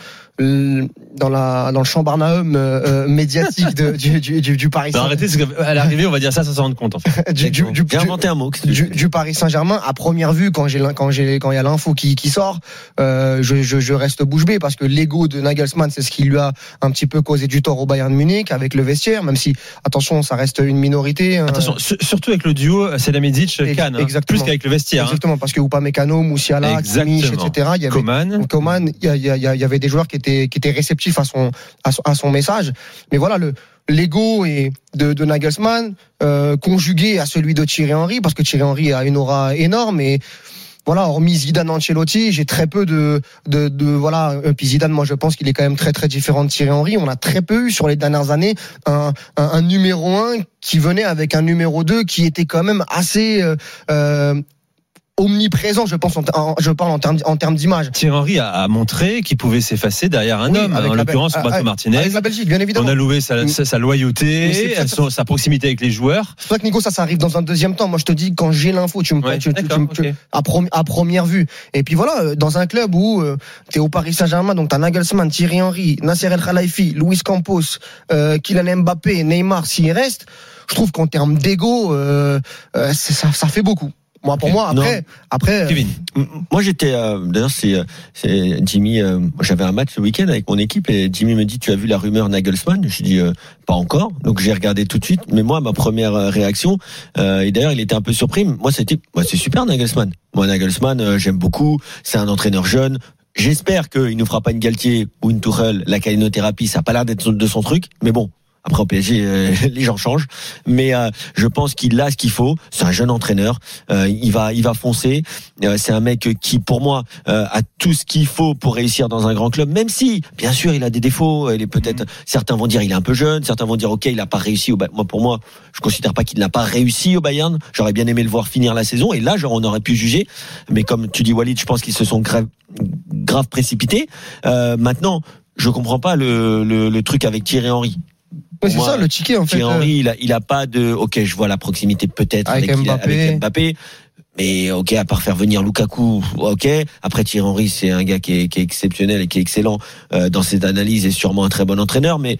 dans la dans le Chambarnaum euh, médiatique de, du, du, du, du Paris Saint-Germain. Arrêtez, c'est qu'à l'arrivée, on va dire ça sans s'en rendre compte. En fait. du, du, du, J'ai inventé un mot. Du, du Paris Saint-Germain, à première vue, quand j'ai quand j'ai quand il y a l'info qui qui sort, euh, je, je je reste bouche bée parce que l'ego de Nagelsmann, c'est ce qui lui a un petit peu causé du tort au Bayern de Munich avec le vestiaire, même si attention, ça reste une minorité. Attention, euh, surtout avec le duo Selamidzic-Kahn, hein, plus qu'avec le vestiaire. Exactement, hein. Parce que Upamecano, Musiala, Kimmich, et cetera. Il y avait Coman, Coman, il y, a, il y, a, il y avait des joueurs qui étaient qui étaient réceptifs à son à son, à son message. Mais voilà, le l'ego et de, de Nagelsmann euh, conjugué à celui de Thierry Henry, parce que Thierry Henry a une aura énorme et voilà, hormis Zidane, Ancelotti, j'ai très peu de, de, de voilà. Puis Zidane, moi, je pense qu'il est quand même très, très différent de Thierry Henry. On a très peu eu sur les dernières années un, un, un numéro un qui venait avec un numéro deux qui était quand même assez euh, euh, omniprésent, je pense, en, en, je parle en termes en termes d'image. Thierry Henry a, a montré qu'il pouvait s'effacer derrière un oui, homme, en l'occurrence Roberto Martinez. Avec la Belgique, bien évidemment. On a loué sa, sa, sa loyauté, c'est, c'est, son, sa proximité avec les joueurs. C'est vrai que Nico, ça, ça arrive dans un deuxième temps. Moi, je te dis, quand j'ai l'info, tu me, ouais, tu, tu, tu, okay. tu, à, prom, à première vue. Et puis voilà, dans un club où euh, t'es au Paris Saint-Germain, donc t'as Nagelsmann, Thierry Henry, Nasser El Khelaifi, Luis Campos, euh, Kylian Mbappé, Neymar, s'il reste, je trouve qu'en termes d'ego, euh, euh, ça, ça fait beaucoup. Moi, pour okay. moi, après, non. après. Kevin. Euh... Moi, j'étais. Euh, d'ailleurs, c'est, c'est Jimmy. Euh, j'avais un match ce week-end avec mon équipe et Jimmy me dit, tu as vu la rumeur Nagelsmann ? Je dis euh, pas encore. Donc j'ai regardé tout de suite. Mais moi, ma première réaction, euh, et d'ailleurs, il était un peu surpris. Moi, c'était, moi, c'est super Nagelsmann. Moi, Nagelsmann, euh, j'aime beaucoup. C'est un entraîneur jeune. J'espère qu'il nous fera pas une Galtier ou une Tuchel. La calinothérapie, ça a pas l'air d'être de son truc. Mais bon. Après au P S G, euh, les gens changent, mais euh, je pense qu'il a ce qu'il faut. C'est un jeune entraîneur, euh, il va, il va foncer. Euh, c'est un mec qui, pour moi, euh, a tout ce qu'il faut pour réussir dans un grand club. Même si, bien sûr, il a des défauts. Il est peut-être. Mmh. Certains vont dire il est un peu jeune. Certains vont dire ok, il a pas réussi au. Moi, pour moi, je considère pas qu'il n'a pas réussi au Bayern. J'aurais bien aimé le voir finir la saison. Et là, genre, on aurait pu juger. Mais comme tu dis, Walid, je pense qu'ils se sont grave, grave précipités. Euh, maintenant, je comprends pas le, le, le truc avec Thierry Henry. Ouais, c'est moi, ça le ticket en fait. Thierry Henry, il a, il a pas de. Ok, je vois la proximité peut-être avec, avec, Mbappé. avec Mbappé, mais ok, à part faire venir Lukaku, ok. Après Thierry Henry, c'est un gars qui est, qui est exceptionnel et qui est excellent euh, dans ses analyses et sûrement un très bon entraîneur, mais.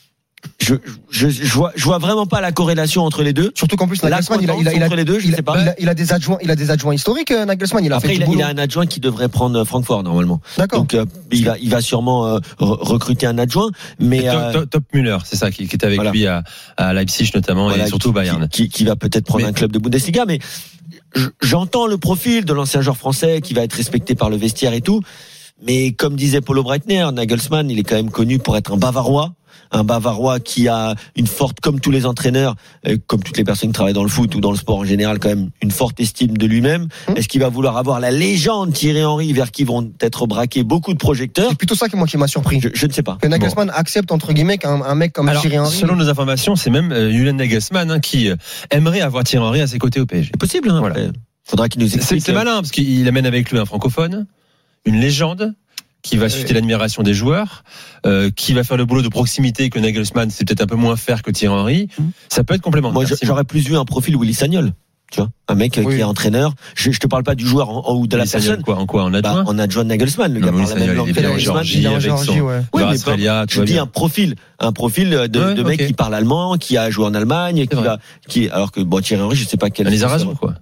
Je, je, je vois, je vois vraiment pas la corrélation entre les deux. Surtout qu'en plus, Nagelsmann, il a, il a, il a, entre les deux, je il a, sais pas. Il a, il a des adjoints, il a des adjoints historiques, Nagelsmann. Il a Après, fait il a, du il a un adjoint qui devrait prendre Francfort, normalement. D'accord. Donc, euh, il va, il va sûrement euh, recruter un adjoint, mais. Euh, Top, Top Müller, c'est ça, qui, qui était avec voilà. lui à, à Leipzig, notamment, voilà, et surtout qui, Bayern. Qui, qui va peut-être prendre mais... un club de Bundesliga, mais j'entends le profil de l'ancien joueur français qui va être respecté par le vestiaire et tout. Mais comme disait Paulo Breitner, Nagelsmann, il est quand même connu pour être un Bavarois. un Bavarois qui a une forte, comme tous les entraîneurs, euh, comme toutes les personnes qui travaillent dans le foot ou dans le sport en général, quand même une forte estime de lui-même. Mmh. Est-ce qu'il va vouloir avoir la légende Thierry Henry vers qui vont être braqués beaucoup de projecteurs? C'est plutôt ça qui moi qui m'a surpris. Je, je ne sais pas. Que Nagelsmann bon. accepte entre guillemets qu'un un mec comme Alors, Thierry Henry. Selon nos informations, c'est même euh, Julian Nagelsmann hein, qui euh, aimerait avoir Thierry Henry à ses côtés au P S G. C'est possible. Hein, voilà. Faudra qu'il nous explique. C'est, c'est malin parce qu'il amène avec lui un francophone, une légende qui va susciter l'admiration des joueurs, euh, qui va faire le boulot de proximité que Nagelsmann c'est peut-être un peu moins faire que Thierry Henry. Mmh. Ça peut être complémentaire. Moi, j'aurais plus vu un profil Willy Sagnol. Tu vois, un mec oui. qui est entraîneur. Je, je te parle pas du joueur en, en, ou de la Willy personne. Quoi, en quoi, en adjoint? Bah, en adjoint Nagelsmann. Le non, gars parle la même langue que Nagelsmann. Il est en Géorgie, ouais. Oui, mais Australia, tu dis un profil, un profil de, ouais, de mec okay. qui parle allemand, qui a joué en Allemagne, qui va, qui, alors que bon, Thierry Henry, je sais pas quel. Les raison, quoi.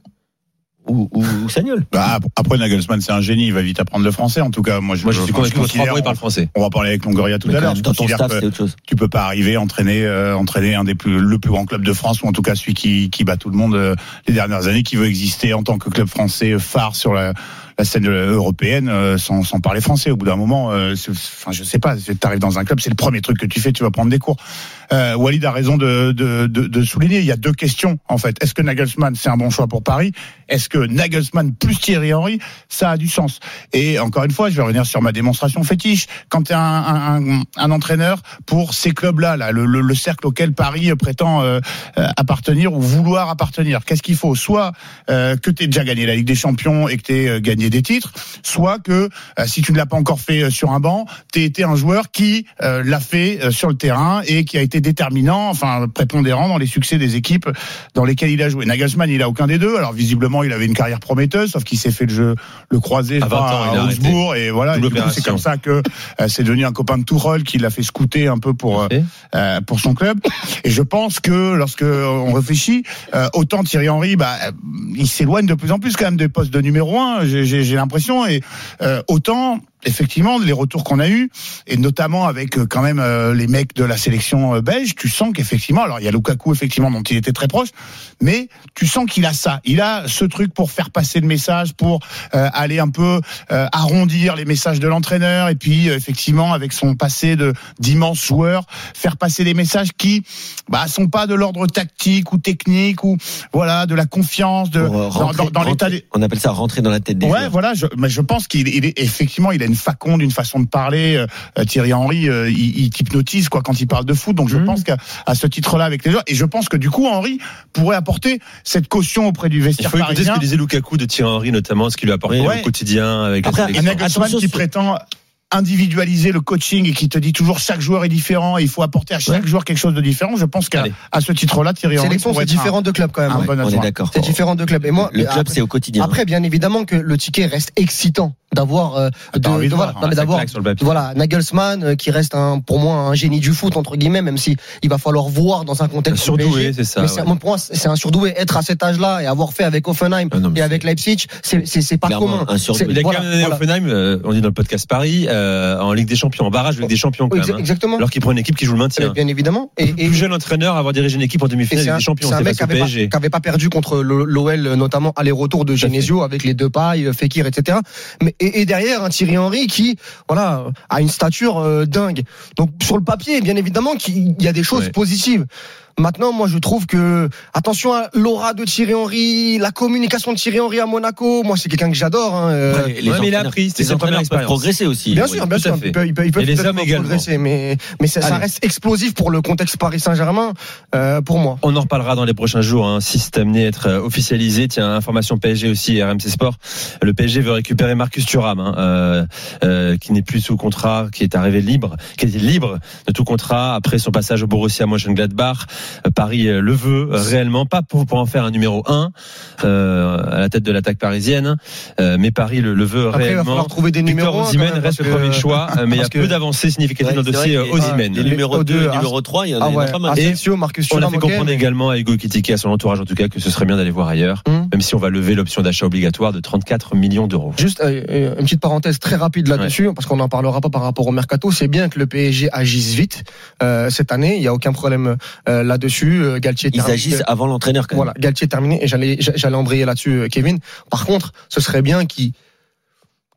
Ou, ou, ou Sagnol. Bah, après, Nagelsmann, c'est un génie. Il va vite apprendre le français. En tout cas, moi, je, moi, je suis convaincu que trois mois, il parle français. On va parler avec Longoria tout mais à l'heure. Dans ton staff, c'est autre chose. Tu peux pas arriver, entraîner, euh, entraîner un des plus, le plus grand club de France, ou en tout cas celui qui, qui bat tout le monde euh, les dernières années, qui veut exister en tant que club français phare sur la, la scène européenne, euh, sans, sans parler français. Au bout d'un moment, euh, enfin, je sais pas, t'arrives dans un club, c'est le premier truc que tu fais, tu vas prendre des cours. Euh, Walid a raison de, de, de, de souligner. Il y a deux questions en fait. Est-ce que Nagelsmann c'est un bon choix pour Paris? Est-ce que Nagelsmann plus Thierry Henry, ça a du sens? Et encore une fois, je vais revenir sur ma démonstration fétiche. Quand tu es un, un, un entraîneur pour ces clubs-là, là, le, le, le cercle auquel Paris prétend euh, appartenir ou vouloir appartenir, qu'est-ce qu'il faut? Soit euh, que tu aies déjà gagné la Ligue des Champions et que tu aies gagné des titres, soit que euh, si tu ne l'as pas encore fait sur un banc, tu aies été un joueur qui euh, l'a fait euh, sur le terrain et qui a été déterminant, enfin prépondérant dans les succès des équipes dans lesquelles il a joué. Nagelsmann, il a aucun des deux. Alors visiblement, il avait une carrière prometteuse, sauf qu'il s'est fait le jeu, le croisé, je crois, à Augsbourg, et voilà. Et du coup, c'est comme ça que euh, c'est devenu un copain de Tuchel qui l'a fait scouter un peu pour euh, pour son club. Et je pense que lorsque on réfléchit, euh, autant Thierry Henry, bah, il s'éloigne de plus en plus quand même des postes de numéro un. J'ai, j'ai, j'ai l'impression, et euh, autant. Effectivement, les retours qu'on a eus, et notamment avec euh, quand même euh, les mecs de la sélection euh, belge, tu sens qu'effectivement, alors il y a Lukaku effectivement dont il était très proche, mais tu sens qu'il a ça, il a ce truc pour faire passer le message, pour euh, aller un peu euh, arrondir les messages de l'entraîneur, et puis euh, effectivement avec son passé de d'immense joueur, faire passer des messages qui bah sont pas de l'ordre tactique ou technique ou voilà de la confiance de euh, rentrer, dans, dans, dans rentrer, l'état des... on appelle ça rentrer dans la tête des ouais, joueurs. Ouais, voilà, je, mais je pense qu'il il est effectivement il a une faconde, une façon de parler. Euh, Thierry Henry, euh, il, il t'hypnotise quoi quand il parle de foot. Donc je mmh. pense qu'à à ce titre-là avec les joueurs, et je pense que du coup Henry pourrait apporter cette caution auprès du vestiaire parisien. Il faut écouter ce que disait Lukaku de Thierry Henry notamment, ce qu'il lui a apporté ouais. au quotidien avec Après, la sélection. Un Nagelsmann qui prétend individualiser le coaching et qui te dit toujours chaque joueur est différent et il faut apporter à chaque ouais. joueur quelque chose de différent. Je pense qu'à à ce titre-là, Thierry Henry c'est différent de club quand même. Un ouais. bon on est d'accord. C'est différent de club. Et moi, le club après, c'est au quotidien. Après, bien évidemment que le ticket reste excitant d'avoir euh, de, de, de voilà, non, mais d'avoir voilà Nagelsmann euh, qui reste un pour moi un génie du foot entre guillemets, même si il va falloir voir dans un contexte surdoué, c'est ça. Mais ouais. c'est, pour moi c'est un surdoué. Être à cet âge-là et avoir fait avec Offenheim ah non, et avec Leipzig, c'est c'est, c'est pas commun. C'est, il a voilà, quand même voilà. Offenheim, euh, on dit dans le podcast Paris, euh, en Ligue des Champions, en barrage de Ligue des Champions quand oui, même. Exactement. Alors qu'il prend une équipe qui joue le maintien. Bien évidemment. Et, et plus jeune entraîneur à avoir dirigé une équipe en demi-finale de Ligue des Champions. C'est un mec qui avait, pas, qui avait pas perdu contre l'O L notamment aller-retour de Genesio avec les deux pailles, Fekir, et cetera. Mais et, et derrière un Thierry Henry qui voilà a une stature euh, dingue. Donc sur le papier, bien évidemment qu'il y a des choses ouais. positives. Maintenant, moi, je trouve que attention à l'aura de Thierry Henry, la communication de Thierry Henry à Monaco. Moi, c'est quelqu'un que j'adore. Hein. Ouais, les ouais, mais il a appris, c'est sa première expérience. Progresser aussi. Bien sûr, bien sûr. Il peut, il peut, il peut et les hommes progresser, mais mais ça, ça reste explosif pour le contexte Paris Saint-Germain, euh, pour moi. On en reparlera dans les prochains jours. Hein, si c'est amené à être officialisé, tiens, information P S G aussi, R M C Sport. Le P S G veut récupérer Marcus Thuram, hein, euh, euh, qui n'est plus sous contrat, qui est arrivé libre, qui était libre de tout contrat après son passage au Borussia Mönchengladbach. Paris le veut réellement, pas pour, pour en faire un numéro un euh, à la tête de l'attaque parisienne, euh, mais Paris le, le veut Après, réellement. Il va falloir trouver des numéros. Victor Osimhen reste le premier choix, mais il y a peu d'avancées significatives ouais, dans le dossier Osimhen. Les numéros deux et numéro trois, il y en a, ah ouais, il y en a pas mal. Asensio, Marcus Thuram, on a fait comprendre okay, également à Hugo Ekitike, à son entourage en tout cas, que ce serait bien d'aller voir ailleurs, mmh. même si on va lever l'option d'achat obligatoire de trente-quatre millions d'euros. Juste euh, une petite parenthèse très rapide là-dessus, ouais. parce qu'on n'en parlera pas par rapport au mercato. C'est bien que le P S G agisse vite euh, cette année. Il y a aucun problème euh, là-dessus. Euh, Galtier Ils agissent avant l'entraîneur quand même. Voilà, Galtier terminé et j'allais j'allais embrayer là-dessus, Kevin. Par contre, ce serait bien qu'il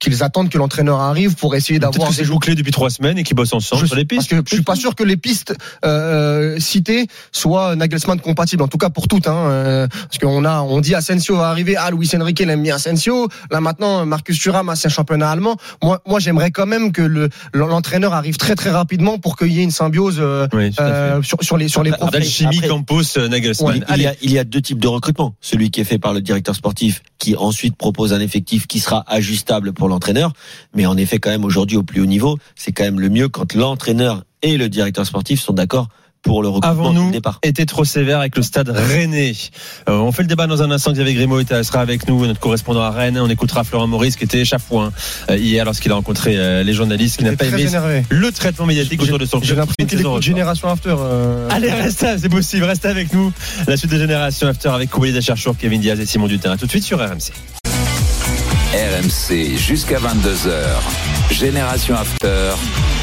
qu'ils attendent que l'entraîneur arrive pour essayer d'avoir des joueurs clés depuis trois semaines et qui bossent ensemble je, sur les pistes. Parce que je suis pas sûr que les pistes euh, citées soient Nagelsmann compatibles, en tout cas pour toutes. Hein, euh, parce qu'on a, on dit Asensio va arriver. Ah, Luis Enrique il aime bien Asensio. Là maintenant, Marcus Thuram a ses championnats allemands. Moi, moi, j'aimerais quand même que le, l'entraîneur arrive très très rapidement pour qu'il y ait une symbiose euh, oui, euh, sur, sur les sur les profils. Alchimie Campos Nagelsmann. Ouais, il, y a, il y a deux types de recrutement. Celui qui est fait par le directeur sportif, qui ensuite propose un effectif qui sera ajustable pour l'entraîneur. Mais en effet, quand même, aujourd'hui, au plus haut niveau, c'est quand même le mieux quand l'entraîneur et le directeur sportif sont d'accord pour le recrutement. Avant nous, du départ. était trop sévère avec le Stade Rennais. Euh, on fait le débat dans un instant. Xavier Grimaud sera avec nous, notre correspondant à Rennes. On écoutera Florent Maurice qui était chafouin euh, hier lorsqu'il a rencontré euh, les journalistes, qui n'a pas aimé énervé. le traitement médiatique j'ai, autour de son club. J'ai l'impression qu'il écoute Génération After. Euh... Allez, reste, c'est possible. Restez avec nous. La suite de Génération After avec Walid Acharchour, Kevin Diaz et Simon Dutin. Tout de suite sur R M C. R M C jusqu'à vingt-deux heures. Génération After.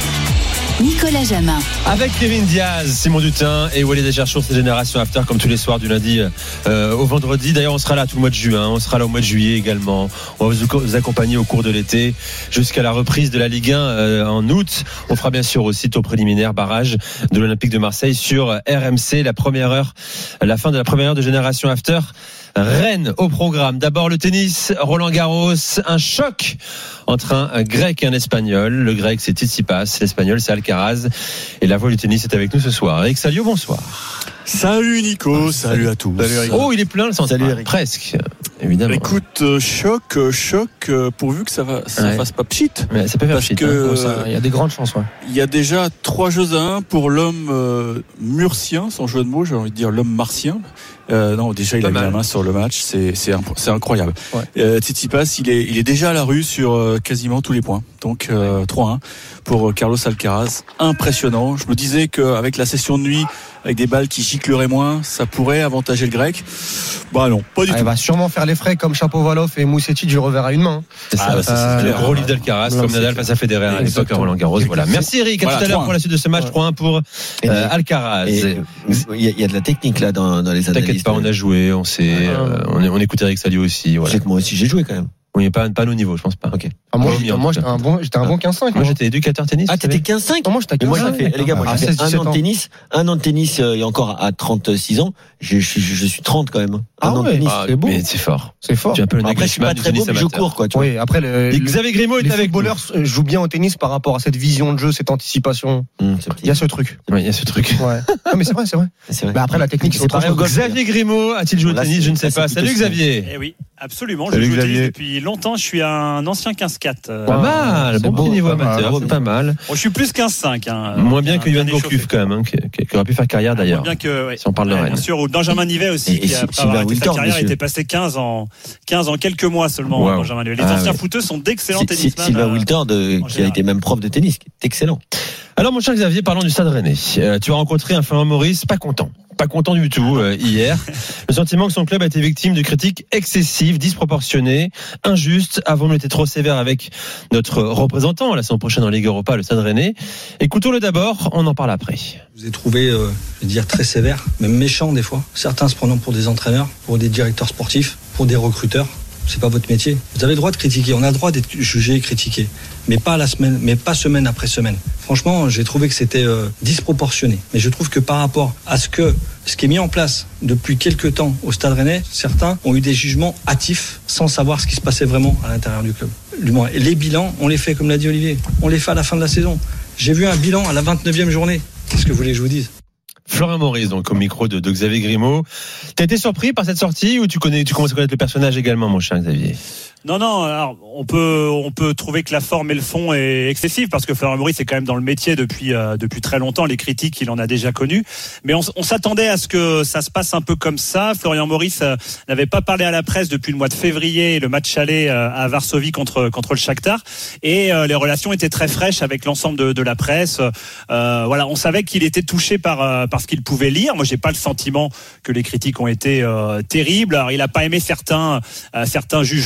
Nicolas Jamin. Avec Kevin Diaz, Simon Dutin et Walid Acharchour, c'est Génération After comme tous les soirs du lundi euh, au vendredi. D'ailleurs, on sera là tout le mois de juin, on sera là au mois de juillet également. On va vous, vous accompagner au cours de l'été jusqu'à la reprise de la Ligue un euh, en août. On fera bien sûr aussi au préliminaire barrage de l'Olympique de Marseille sur R M C, la première heure, la fin de la première heure de Génération After. Rennes au programme. D'abord le tennis, Roland Garros, un choc entre un grec et un espagnol. Le grec c'est Tsitsipas, l'espagnol c'est Alcaraz. Et la voix du tennis est avec nous ce soir. Eric Salio, bonsoir. Salut Nico, salut à tous. Salut, oh, il est plein le centre. Salut Eric. Presque, évidemment. Écoute, euh, choc, euh, choc, euh, pourvu que ça va, ça ouais. fasse pas pchit. Mais ça peut faire parce pchit. que hein. Il y a des grandes chances. Ouais. Il y a déjà trois jeux à un pour l'homme euh, murcien, sans jeu de mots, j'ai envie de dire l'homme martien. Euh, non, déjà il pas a mal. mis la main sur le match, c'est c'est c'est incroyable. Ouais. Euh, Tsitsipas, il est il est déjà à la rue sur euh, quasiment tous les points. Donc euh, trois un pour Carlos Alcaraz, impressionnant. Je me disais qu'avec la session de nuit, avec des balles qui gicleraient moins, ça pourrait avantager le grec. Bah non, pas du ah, tout. Il va sûrement faire les frais comme Shapovalov et Moussetti du revers à une main. C'est ça, ah, bah, c'est, euh, c'est le gros livre d'Alcaraz, comme Nadal face à Federer à l'époque à Roland Garros. Voilà. Merci Eric, à voilà, tout à l'heure pour la suite de ce match. Ouais. trois un pour euh, Alcaraz. Il y, y a de la technique là dans, dans les analyses. T'inquiète pas, on a joué, on sait, ah, euh, on, on écoute Eric Salio aussi. Voilà. Moi aussi j'ai joué quand même. Oui, pas, pas à nos niveaux, je pense pas. Ok. Ah, moi, j'étais, moi j'étais un bon, j'étais un bon quinze cinq. Moi, j'étais éducateur tennis. Ah, t'étais quinze cinq? Moi, j'étais quinze cinq. Moi, j'ai fait, les gars, moi, j'ai fait un an de tennis, un an de tennis, et encore à trente-six ans. Je, je, je suis trente quand même. Un ah an ouais, de tennis. Ah, c'est beau. Mais c'est fort. C'est fort. Tu es un peu le après, je suis pas très beau, mais je cours, quoi. Oui, après, le, le, Xavier Grimaud est les avec footballeurs nous. jouent bien au tennis par rapport à cette vision de jeu, cette anticipation. Mmh, il y a ce truc. Oui, il y a ce truc. Ouais. Non, mais c'est vrai, c'est vrai. C'est vrai. Mais après, la technique, c'est autre chose. Xavier Grimaud a-t-il joué au tennis? Je ne sais pas. Salut Xavier. Eh oui, absolument. Je joue au tennis depuis longtemps. Je suis un ancien quinze quatre. Pas mal. Bon petit niveau amateur. C'est pas mal. Je suis plus quinze cinq. Moins bien que Yoann Gourcuff quand même, qui aurait pu faire carrière d'ailleurs. Moins bien que, si on parle de Rennes. Bien sûr, ou Benjamin Nivet aussi. Et, qui, et après avoir arrêté sa carrière, monsieur. était passé quinze en, quinze en quelques mois seulement. Wow. Benjamin Nivet. Les ah, anciens ouais. footeux sont d'excellents tennisman. Sylvain Wiltord, de, qui a été même prof de tennis, qui est excellent. Alors, mon cher Xavier, parlons du Stade Rennais. Euh, tu as rencontré un Florent Maurice pas content. Pas content du tout euh, hier. Le sentiment que son club a été victime de critiques excessives, disproportionnées, injustes. Avant, on était trop sévère avec notre représentant la semaine prochaine en Ligue Europa, le Stade Rennais. Écoutons-le d'abord, on en parle après. Je vous ai trouvé, euh, je vais dire, très sévère, même méchant des fois. Certains se prenant pour des entraîneurs, pour des directeurs sportifs, pour des recruteurs. C'est pas votre métier. Vous avez le droit de critiquer. On a le droit d'être jugé et critiqué. Mais pas la semaine, mais pas semaine après semaine. Franchement, j'ai trouvé que c'était euh, disproportionné. Mais je trouve que par rapport à ce que, ce qui est mis en place depuis quelques temps au Stade Rennais, certains ont eu des jugements hâtifs sans savoir ce qui se passait vraiment à l'intérieur du club. Du moins, et les bilans, on les fait, comme l'a dit Olivier. On les fait à la fin de la saison. J'ai vu un bilan à la vingt-neuvième journée. Qu'est-ce que vous voulez que je vous dise? Florent Maurice, donc au micro de, de Xavier Grimaud. T'as été surpris par cette sortie ou tu connais, tu commences à connaître le personnage également, mon cher Xavier? Non, non. Alors, on peut, on peut trouver que la forme et le fond est excessif parce que Florent Maurice est quand même dans le métier depuis euh, depuis très longtemps. Les critiques, il en a déjà connu. Mais on, on s'attendait à ce que ça se passe un peu comme ça. Florian Maurice euh, n'avait pas parlé à la presse depuis le mois de février, le match aller euh, à Varsovie contre contre le Shakhtar, et euh, les relations étaient très fraîches avec l'ensemble de, de la presse. Euh, voilà, on savait qu'il était touché par euh, par ce qu'il pouvait lire. Moi, j'ai pas le sentiment que les critiques ont été euh, terribles. Alors, il a pas aimé certains euh, certains jugements comme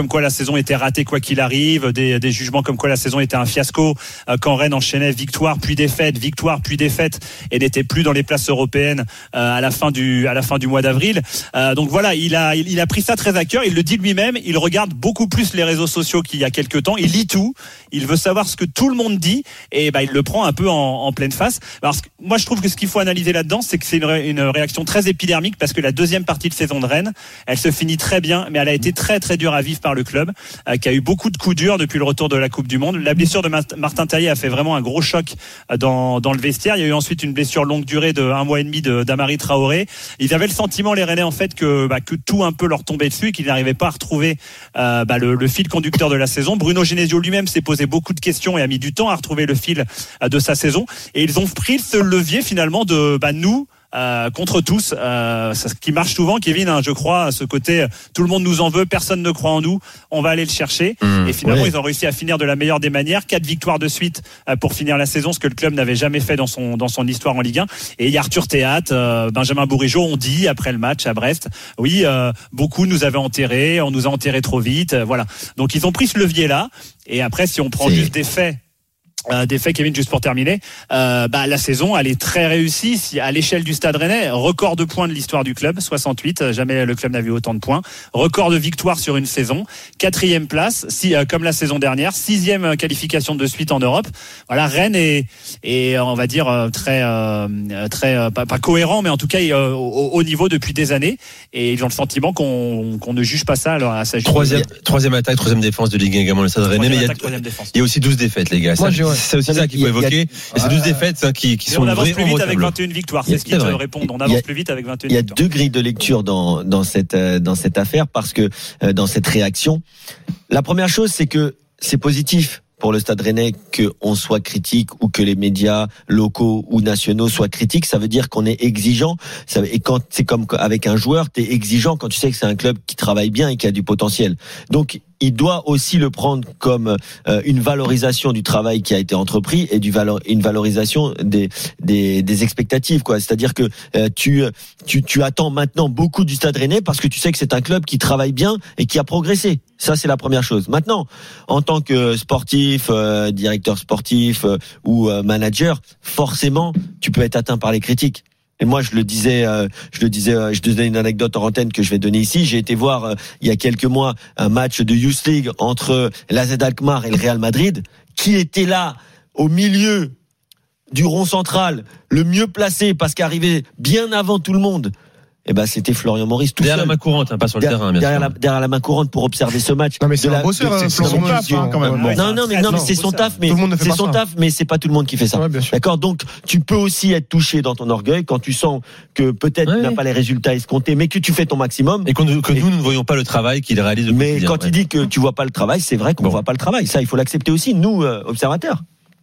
comme quoi la saison était ratée quoi qu'il arrive, des, des jugements comme quoi la saison était un fiasco, euh, quand Rennes enchaînait victoire puis défaite, victoire puis défaite et n'était plus dans les places européennes euh, à la fin du à la fin du mois d'avril. Euh, donc voilà, il a il, il a pris ça très à cœur. Il le dit lui-même. Il regarde beaucoup plus les réseaux sociaux qu'il y a quelques temps. Il lit tout. Il veut savoir ce que tout le monde dit et bah il le prend un peu en, en pleine face. Alors moi je trouve que ce qu'il faut analyser là-dedans, c'est que c'est une, ré, une réaction très épidermique parce que la deuxième partie de saison de Rennes, elle se finit très bien, mais elle a été très très dure à vivre par le club, euh, qui a eu beaucoup de coups durs depuis le retour de la Coupe du Monde. La blessure de Martin Terrier a fait vraiment un gros choc dans dans le vestiaire. Il y a eu ensuite une blessure longue durée de un mois et demi de d'Amari Traoré. Ils avaient le sentiment, les Rennais, en fait, que bah, que tout un peu leur tombait dessus et qu'ils n'arrivaient pas à retrouver euh, bah, le, le fil conducteur de la saison. Bruno Genesio lui-même s'est posé beaucoup de questions et a mis du temps à retrouver le fil euh, de sa saison. Et ils ont pris ce levier finalement de bah, nous. Euh, contre tous, euh, ce qui marche souvent, Kevin, hein, je crois, à ce côté, euh, tout le monde nous en veut, personne ne croit en nous, on va aller le chercher. Mmh, et finalement, oui. Ils ont réussi à finir de la meilleure des manières, quatre victoires de suite euh, pour finir la saison, ce que le club n'avait jamais fait dans son dans son histoire en Ligue un. Et il y a Arthur Théâtre, euh, Benjamin Bourigeaud, on dit après le match à Brest, oui, euh, beaucoup nous avaient enterrés, on nous a enterrés trop vite, euh, voilà. Donc ils ont pris ce levier-là. Et après, si on prend C'est... juste des faits. Euh, des faits, Kevin, juste pour terminer, euh, bah, la saison, elle est très réussie. Si, à l'échelle du Stade Rennais, record de points de l'histoire du club, soixante-huit, jamais le club n'a vu autant de points. Record de victoires sur une saison, quatrième place, si, euh, comme la saison dernière, sixième qualification de suite en Europe. Voilà, Rennes est, est on va dire, très, euh, très, euh, pas, pas cohérent, mais en tout cas euh, au, au niveau depuis des années. Et ils ont le sentiment qu'on, qu'on ne juge pas ça alors, à sa juste. Troisième, troisième attaque, troisième défense de Ligue un également le Stade Rennais. Mais il y, a, il y a aussi douze défaites, les gars. Moi, ça, c'est aussi ça qu'il faut évoquer. Et ces douze défaites hein, qui, qui sont on avance plus vite avec vingt et une victoires. C'est ce qu'ils te répondent. On avance plus vite avec vingt et une victoires. Il y a deux grilles de lecture dans, dans, cette, dans cette affaire parce que dans cette réaction, la première chose, c'est que c'est positif pour le Stade Rennais qu'on soit critique ou que les médias locaux ou nationaux soient critiques. Ça veut dire qu'on est exigeant. Et quand c'est comme avec un joueur, t'es exigeant quand tu sais que c'est un club qui travaille bien et qui a du potentiel. Donc il doit aussi le prendre comme euh, une valorisation du travail qui a été entrepris et du valo- une valorisation des des, des expectatives, quoi. C'est-à-dire que euh, tu tu tu attends maintenant beaucoup du Stade Rennais parce que tu sais que c'est un club qui travaille bien et qui a progressé. Ça, c'est la première chose. Maintenant, en tant que sportif, euh, directeur sportif euh, ou euh, manager, forcément, tu peux être atteint par les critiques. Et moi, je le disais, euh, je le disais, euh, je te donnais une anecdote en antenne que je vais donner ici. J'ai été voir euh, il y a quelques mois un match de Youth League entre l'A Z Alkmaar et le Real Madrid. Qui était là au milieu du rond central, le mieux placé parce qu'arrivait bien avant tout le monde? Eh ben, c'était Florian Maurice tout derrière seul. la main courante, hein, pas sur le derrière, terrain, bien derrière sûr. La, derrière la main courante pour observer ce match. Non mais c'est de un la, bosseur, de, c'est c'est son taf, hein, quand même. Non, non, mais non, mais c'est son taf, mais c'est son taf, mais c'est pas tout le monde qui fait ça. Ouais, d'accord? Donc, tu peux aussi être touché dans ton orgueil quand tu sens que peut-être ouais. tu n'as pas les résultats escomptés, mais que tu fais ton maximum. Et que nous, que et, nous, nous ne voyons pas le travail qu'il réalise. Mais quand ouais. il dit que tu vois pas le travail, c'est vrai qu'on bon. voit pas le travail. Ça, il faut l'accepter aussi, nous, euh, observateurs.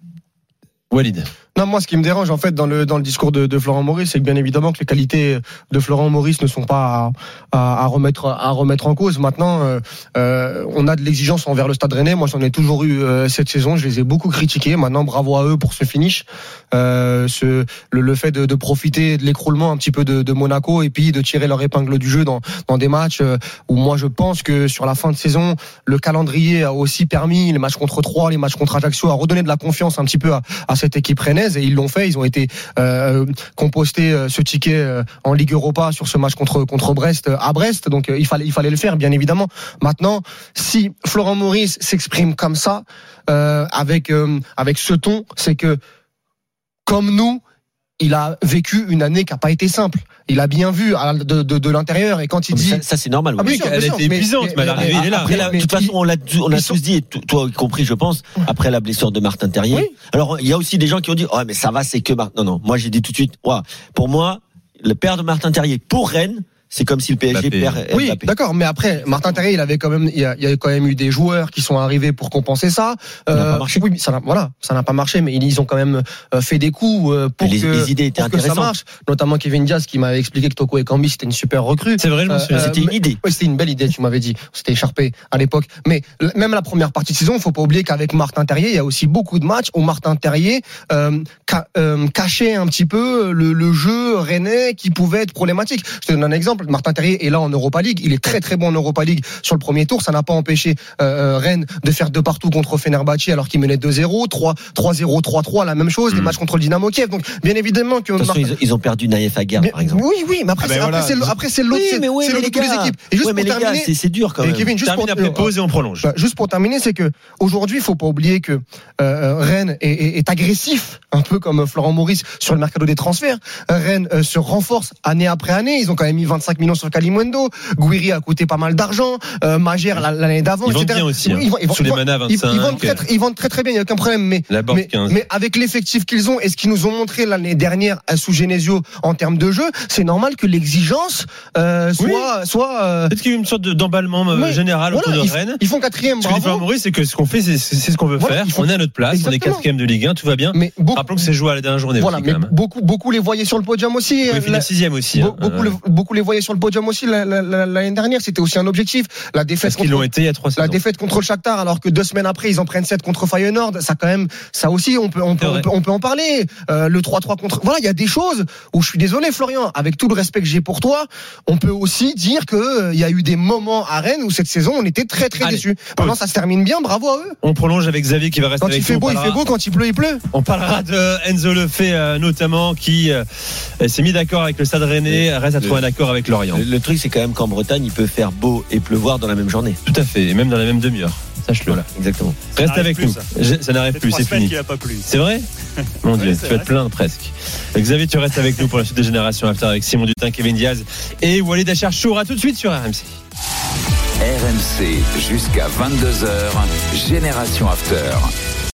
Walid. Non, moi, ce qui me dérange, en fait, dans le, dans le discours de, de Florent Maurice, c'est que bien évidemment que les qualités de Florent Maurice ne sont pas à, à, à remettre, à remettre en cause. Maintenant, euh, euh, on a de l'exigence envers le Stade Rennais. Moi, j'en ai toujours eu euh, cette saison. Je les ai beaucoup critiqués. Maintenant, bravo à eux pour ce finish. Euh, ce, le, le fait de, de profiter de l'écroulement un petit peu de, de Monaco et puis de tirer leur épingle du jeu dans, dans des matchs euh, où moi, je pense que sur la fin de saison, le calendrier a aussi permis, les matchs contre Troyes, les matchs contre Ajaccio, à redonner de la confiance un petit peu à, à cette équipe rennaise. Et ils l'ont fait, ils ont été euh, compostés euh, ce ticket euh, en Ligue Europa sur ce match contre contre Brest euh, à Brest, donc euh, il fallait il fallait le faire bien évidemment. Maintenant, si Florent Maurice s'exprime comme ça euh, avec euh, avec ce ton, c'est que comme nous, il a vécu une année qui n'a pas été simple. Il a bien vu de, de, de l'intérieur et quand il dit ça, ça c'est normal. Ah oui, sûr, elle a été épuisante, mais, mais, mais l'arrivée il est là. Après, la, de toute façon, on l'a, on l'a tous dit, et toi y compris, je pense, après la blessure de Martin Terrier. Oui. Alors il y a aussi des gens qui ont dit, oh mais ça va, c'est que Martin. Non non, moi j'ai dit tout de suite, ouais, pour moi, le père de Martin Terrier pour Rennes. C'est comme si le P S G Mbappé. perd. Oui, Mbappé. D'accord, mais après Martin Terrier, il avait quand même, il y a, il y a quand même eu des joueurs qui sont arrivés pour compenser ça. Ça n'a pas marché. Oui, ça n'a, voilà, ça n'a pas marché, mais ils ont quand même fait des coups pour les, que, les idées étaient pour que ça marche. Notamment Kevin Diaz qui m'avait expliqué que Toko Ekambi c'était une super recrue. C'est vrai, monsieur. Euh, c'était une idée. Oui, c'était une belle idée. Tu m'avais dit, c'était écharpé à l'époque. Mais même la première partie de saison, il faut pas oublier qu'avec Martin Terrier, il y a aussi beaucoup de matchs où Martin Terrier euh, ca, euh, cachait un petit peu le, le jeu rennais qui pouvait être problématique. Je te donne un exemple. simple. Martin Terrier est là en Europa League. Il est très très bon en Europa League sur le premier tour. Ça n'a pas empêché euh, Rennes de faire deux partout contre Fenerbahçe alors qu'il menait deux zéro, trois zéro, trois trois, la même chose. Mmh. Des matchs contre le Dynamo Kiev. Donc bien évidemment que Martin... ils, ils ont perdu Naïef Aguerd par exemple. Oui oui, mais après, ah ben c'est, voilà. après, c'est, après c'est l'autre, oui, c'est, oui, c'est l'autre de toutes les équipes. Et juste ouais, pour terminer, gars, c'est, c'est dur quand même. Kevin, juste termine pour après pause et on prolonge. Bah, juste pour terminer, c'est que aujourd'hui, il faut pas oublier que euh, Rennes est, est, est agressif, un peu comme Florent Maurice sur le mercato des transferts. Rennes euh, se renforce année après année. Ils ont quand même mis vingt-cinq millions sur Kalimundo. Gouiri a coûté pas mal d'argent. Euh, Magère l'année d'avant. Ils vendent bien aussi. Hein. Ils, ils, ils, Sous les manas vingt-cinq. Ils, ils, vendent très, ils vendent très très bien. Il y a aucun problème. Mais mais, mais avec l'effectif qu'ils ont et ce qu'ils nous ont montré l'année dernière sous Genesio en termes de jeu, c'est normal que l'exigence euh, soit oui. soit. Euh... Peut-être qu'il y a une sorte de, d'emballement euh, oui. général voilà, autour de ils, Rennes. Ils font quatrième. Ce que dit Florent Maurice, c'est que ce qu'on fait, c'est, c'est ce qu'on veut voilà, faire. Font... On est à notre place. Exactement. On est quatrième de Ligue un, tout va bien. Mais beaucoup... Rappelons que c'est joué à la dernière journée. Voilà, aussi, mais quand même. beaucoup beaucoup les voyaient sur le podium aussi. Oui, la sixième aussi. Hein. Beaucoup, euh... les, beaucoup les voyaient sur le podium aussi la, la, la, l'année dernière. C'était aussi un objectif. La défaite. Parce contre, qu'ils l'ont été il y a trois La saisons. défaite contre le Shakhtar, alors que deux semaines après ils en prennent sept contre Feyenoord. Ça quand même, ça aussi on peut on peut, on peut, on peut en parler. Euh, le trois trois contre. Voilà, il y a des choses où je suis désolé Florian, avec tout le respect que j'ai pour toi, on peut aussi dire que il euh, y a eu des moments à Rennes où cette saison on était très très déçus. Maintenant ça se termine bien, bravo à eux. On prolonge avec Xavier qui va rester quand avec nous. Quand il fait beau, il fait beau. Quand il pleut, il pleut. On parlera de Enzo Lefebvre euh, notamment qui euh, s'est mis d'accord avec le Stade Rennais, reste à trouver un accord avec Lorient. Le, le truc c'est quand même qu'en Bretagne il peut faire beau et pleuvoir dans la même journée. Tout à fait, et même dans la même demi-heure. Sache-le. Voilà, exactement. Reste avec plus, nous. Ça, Je, ça n'arrive plus, c'est fini. A pas plu. C'est vrai. Mon Dieu, oui, tu vas te plaindre presque. Xavier, tu restes avec nous pour la suite de Génération After avec Simon Dutin, Kevin Diaz et Walid Acharchour. À tout de suite sur R M C. R M C jusqu'à vingt-deux heures. Génération After.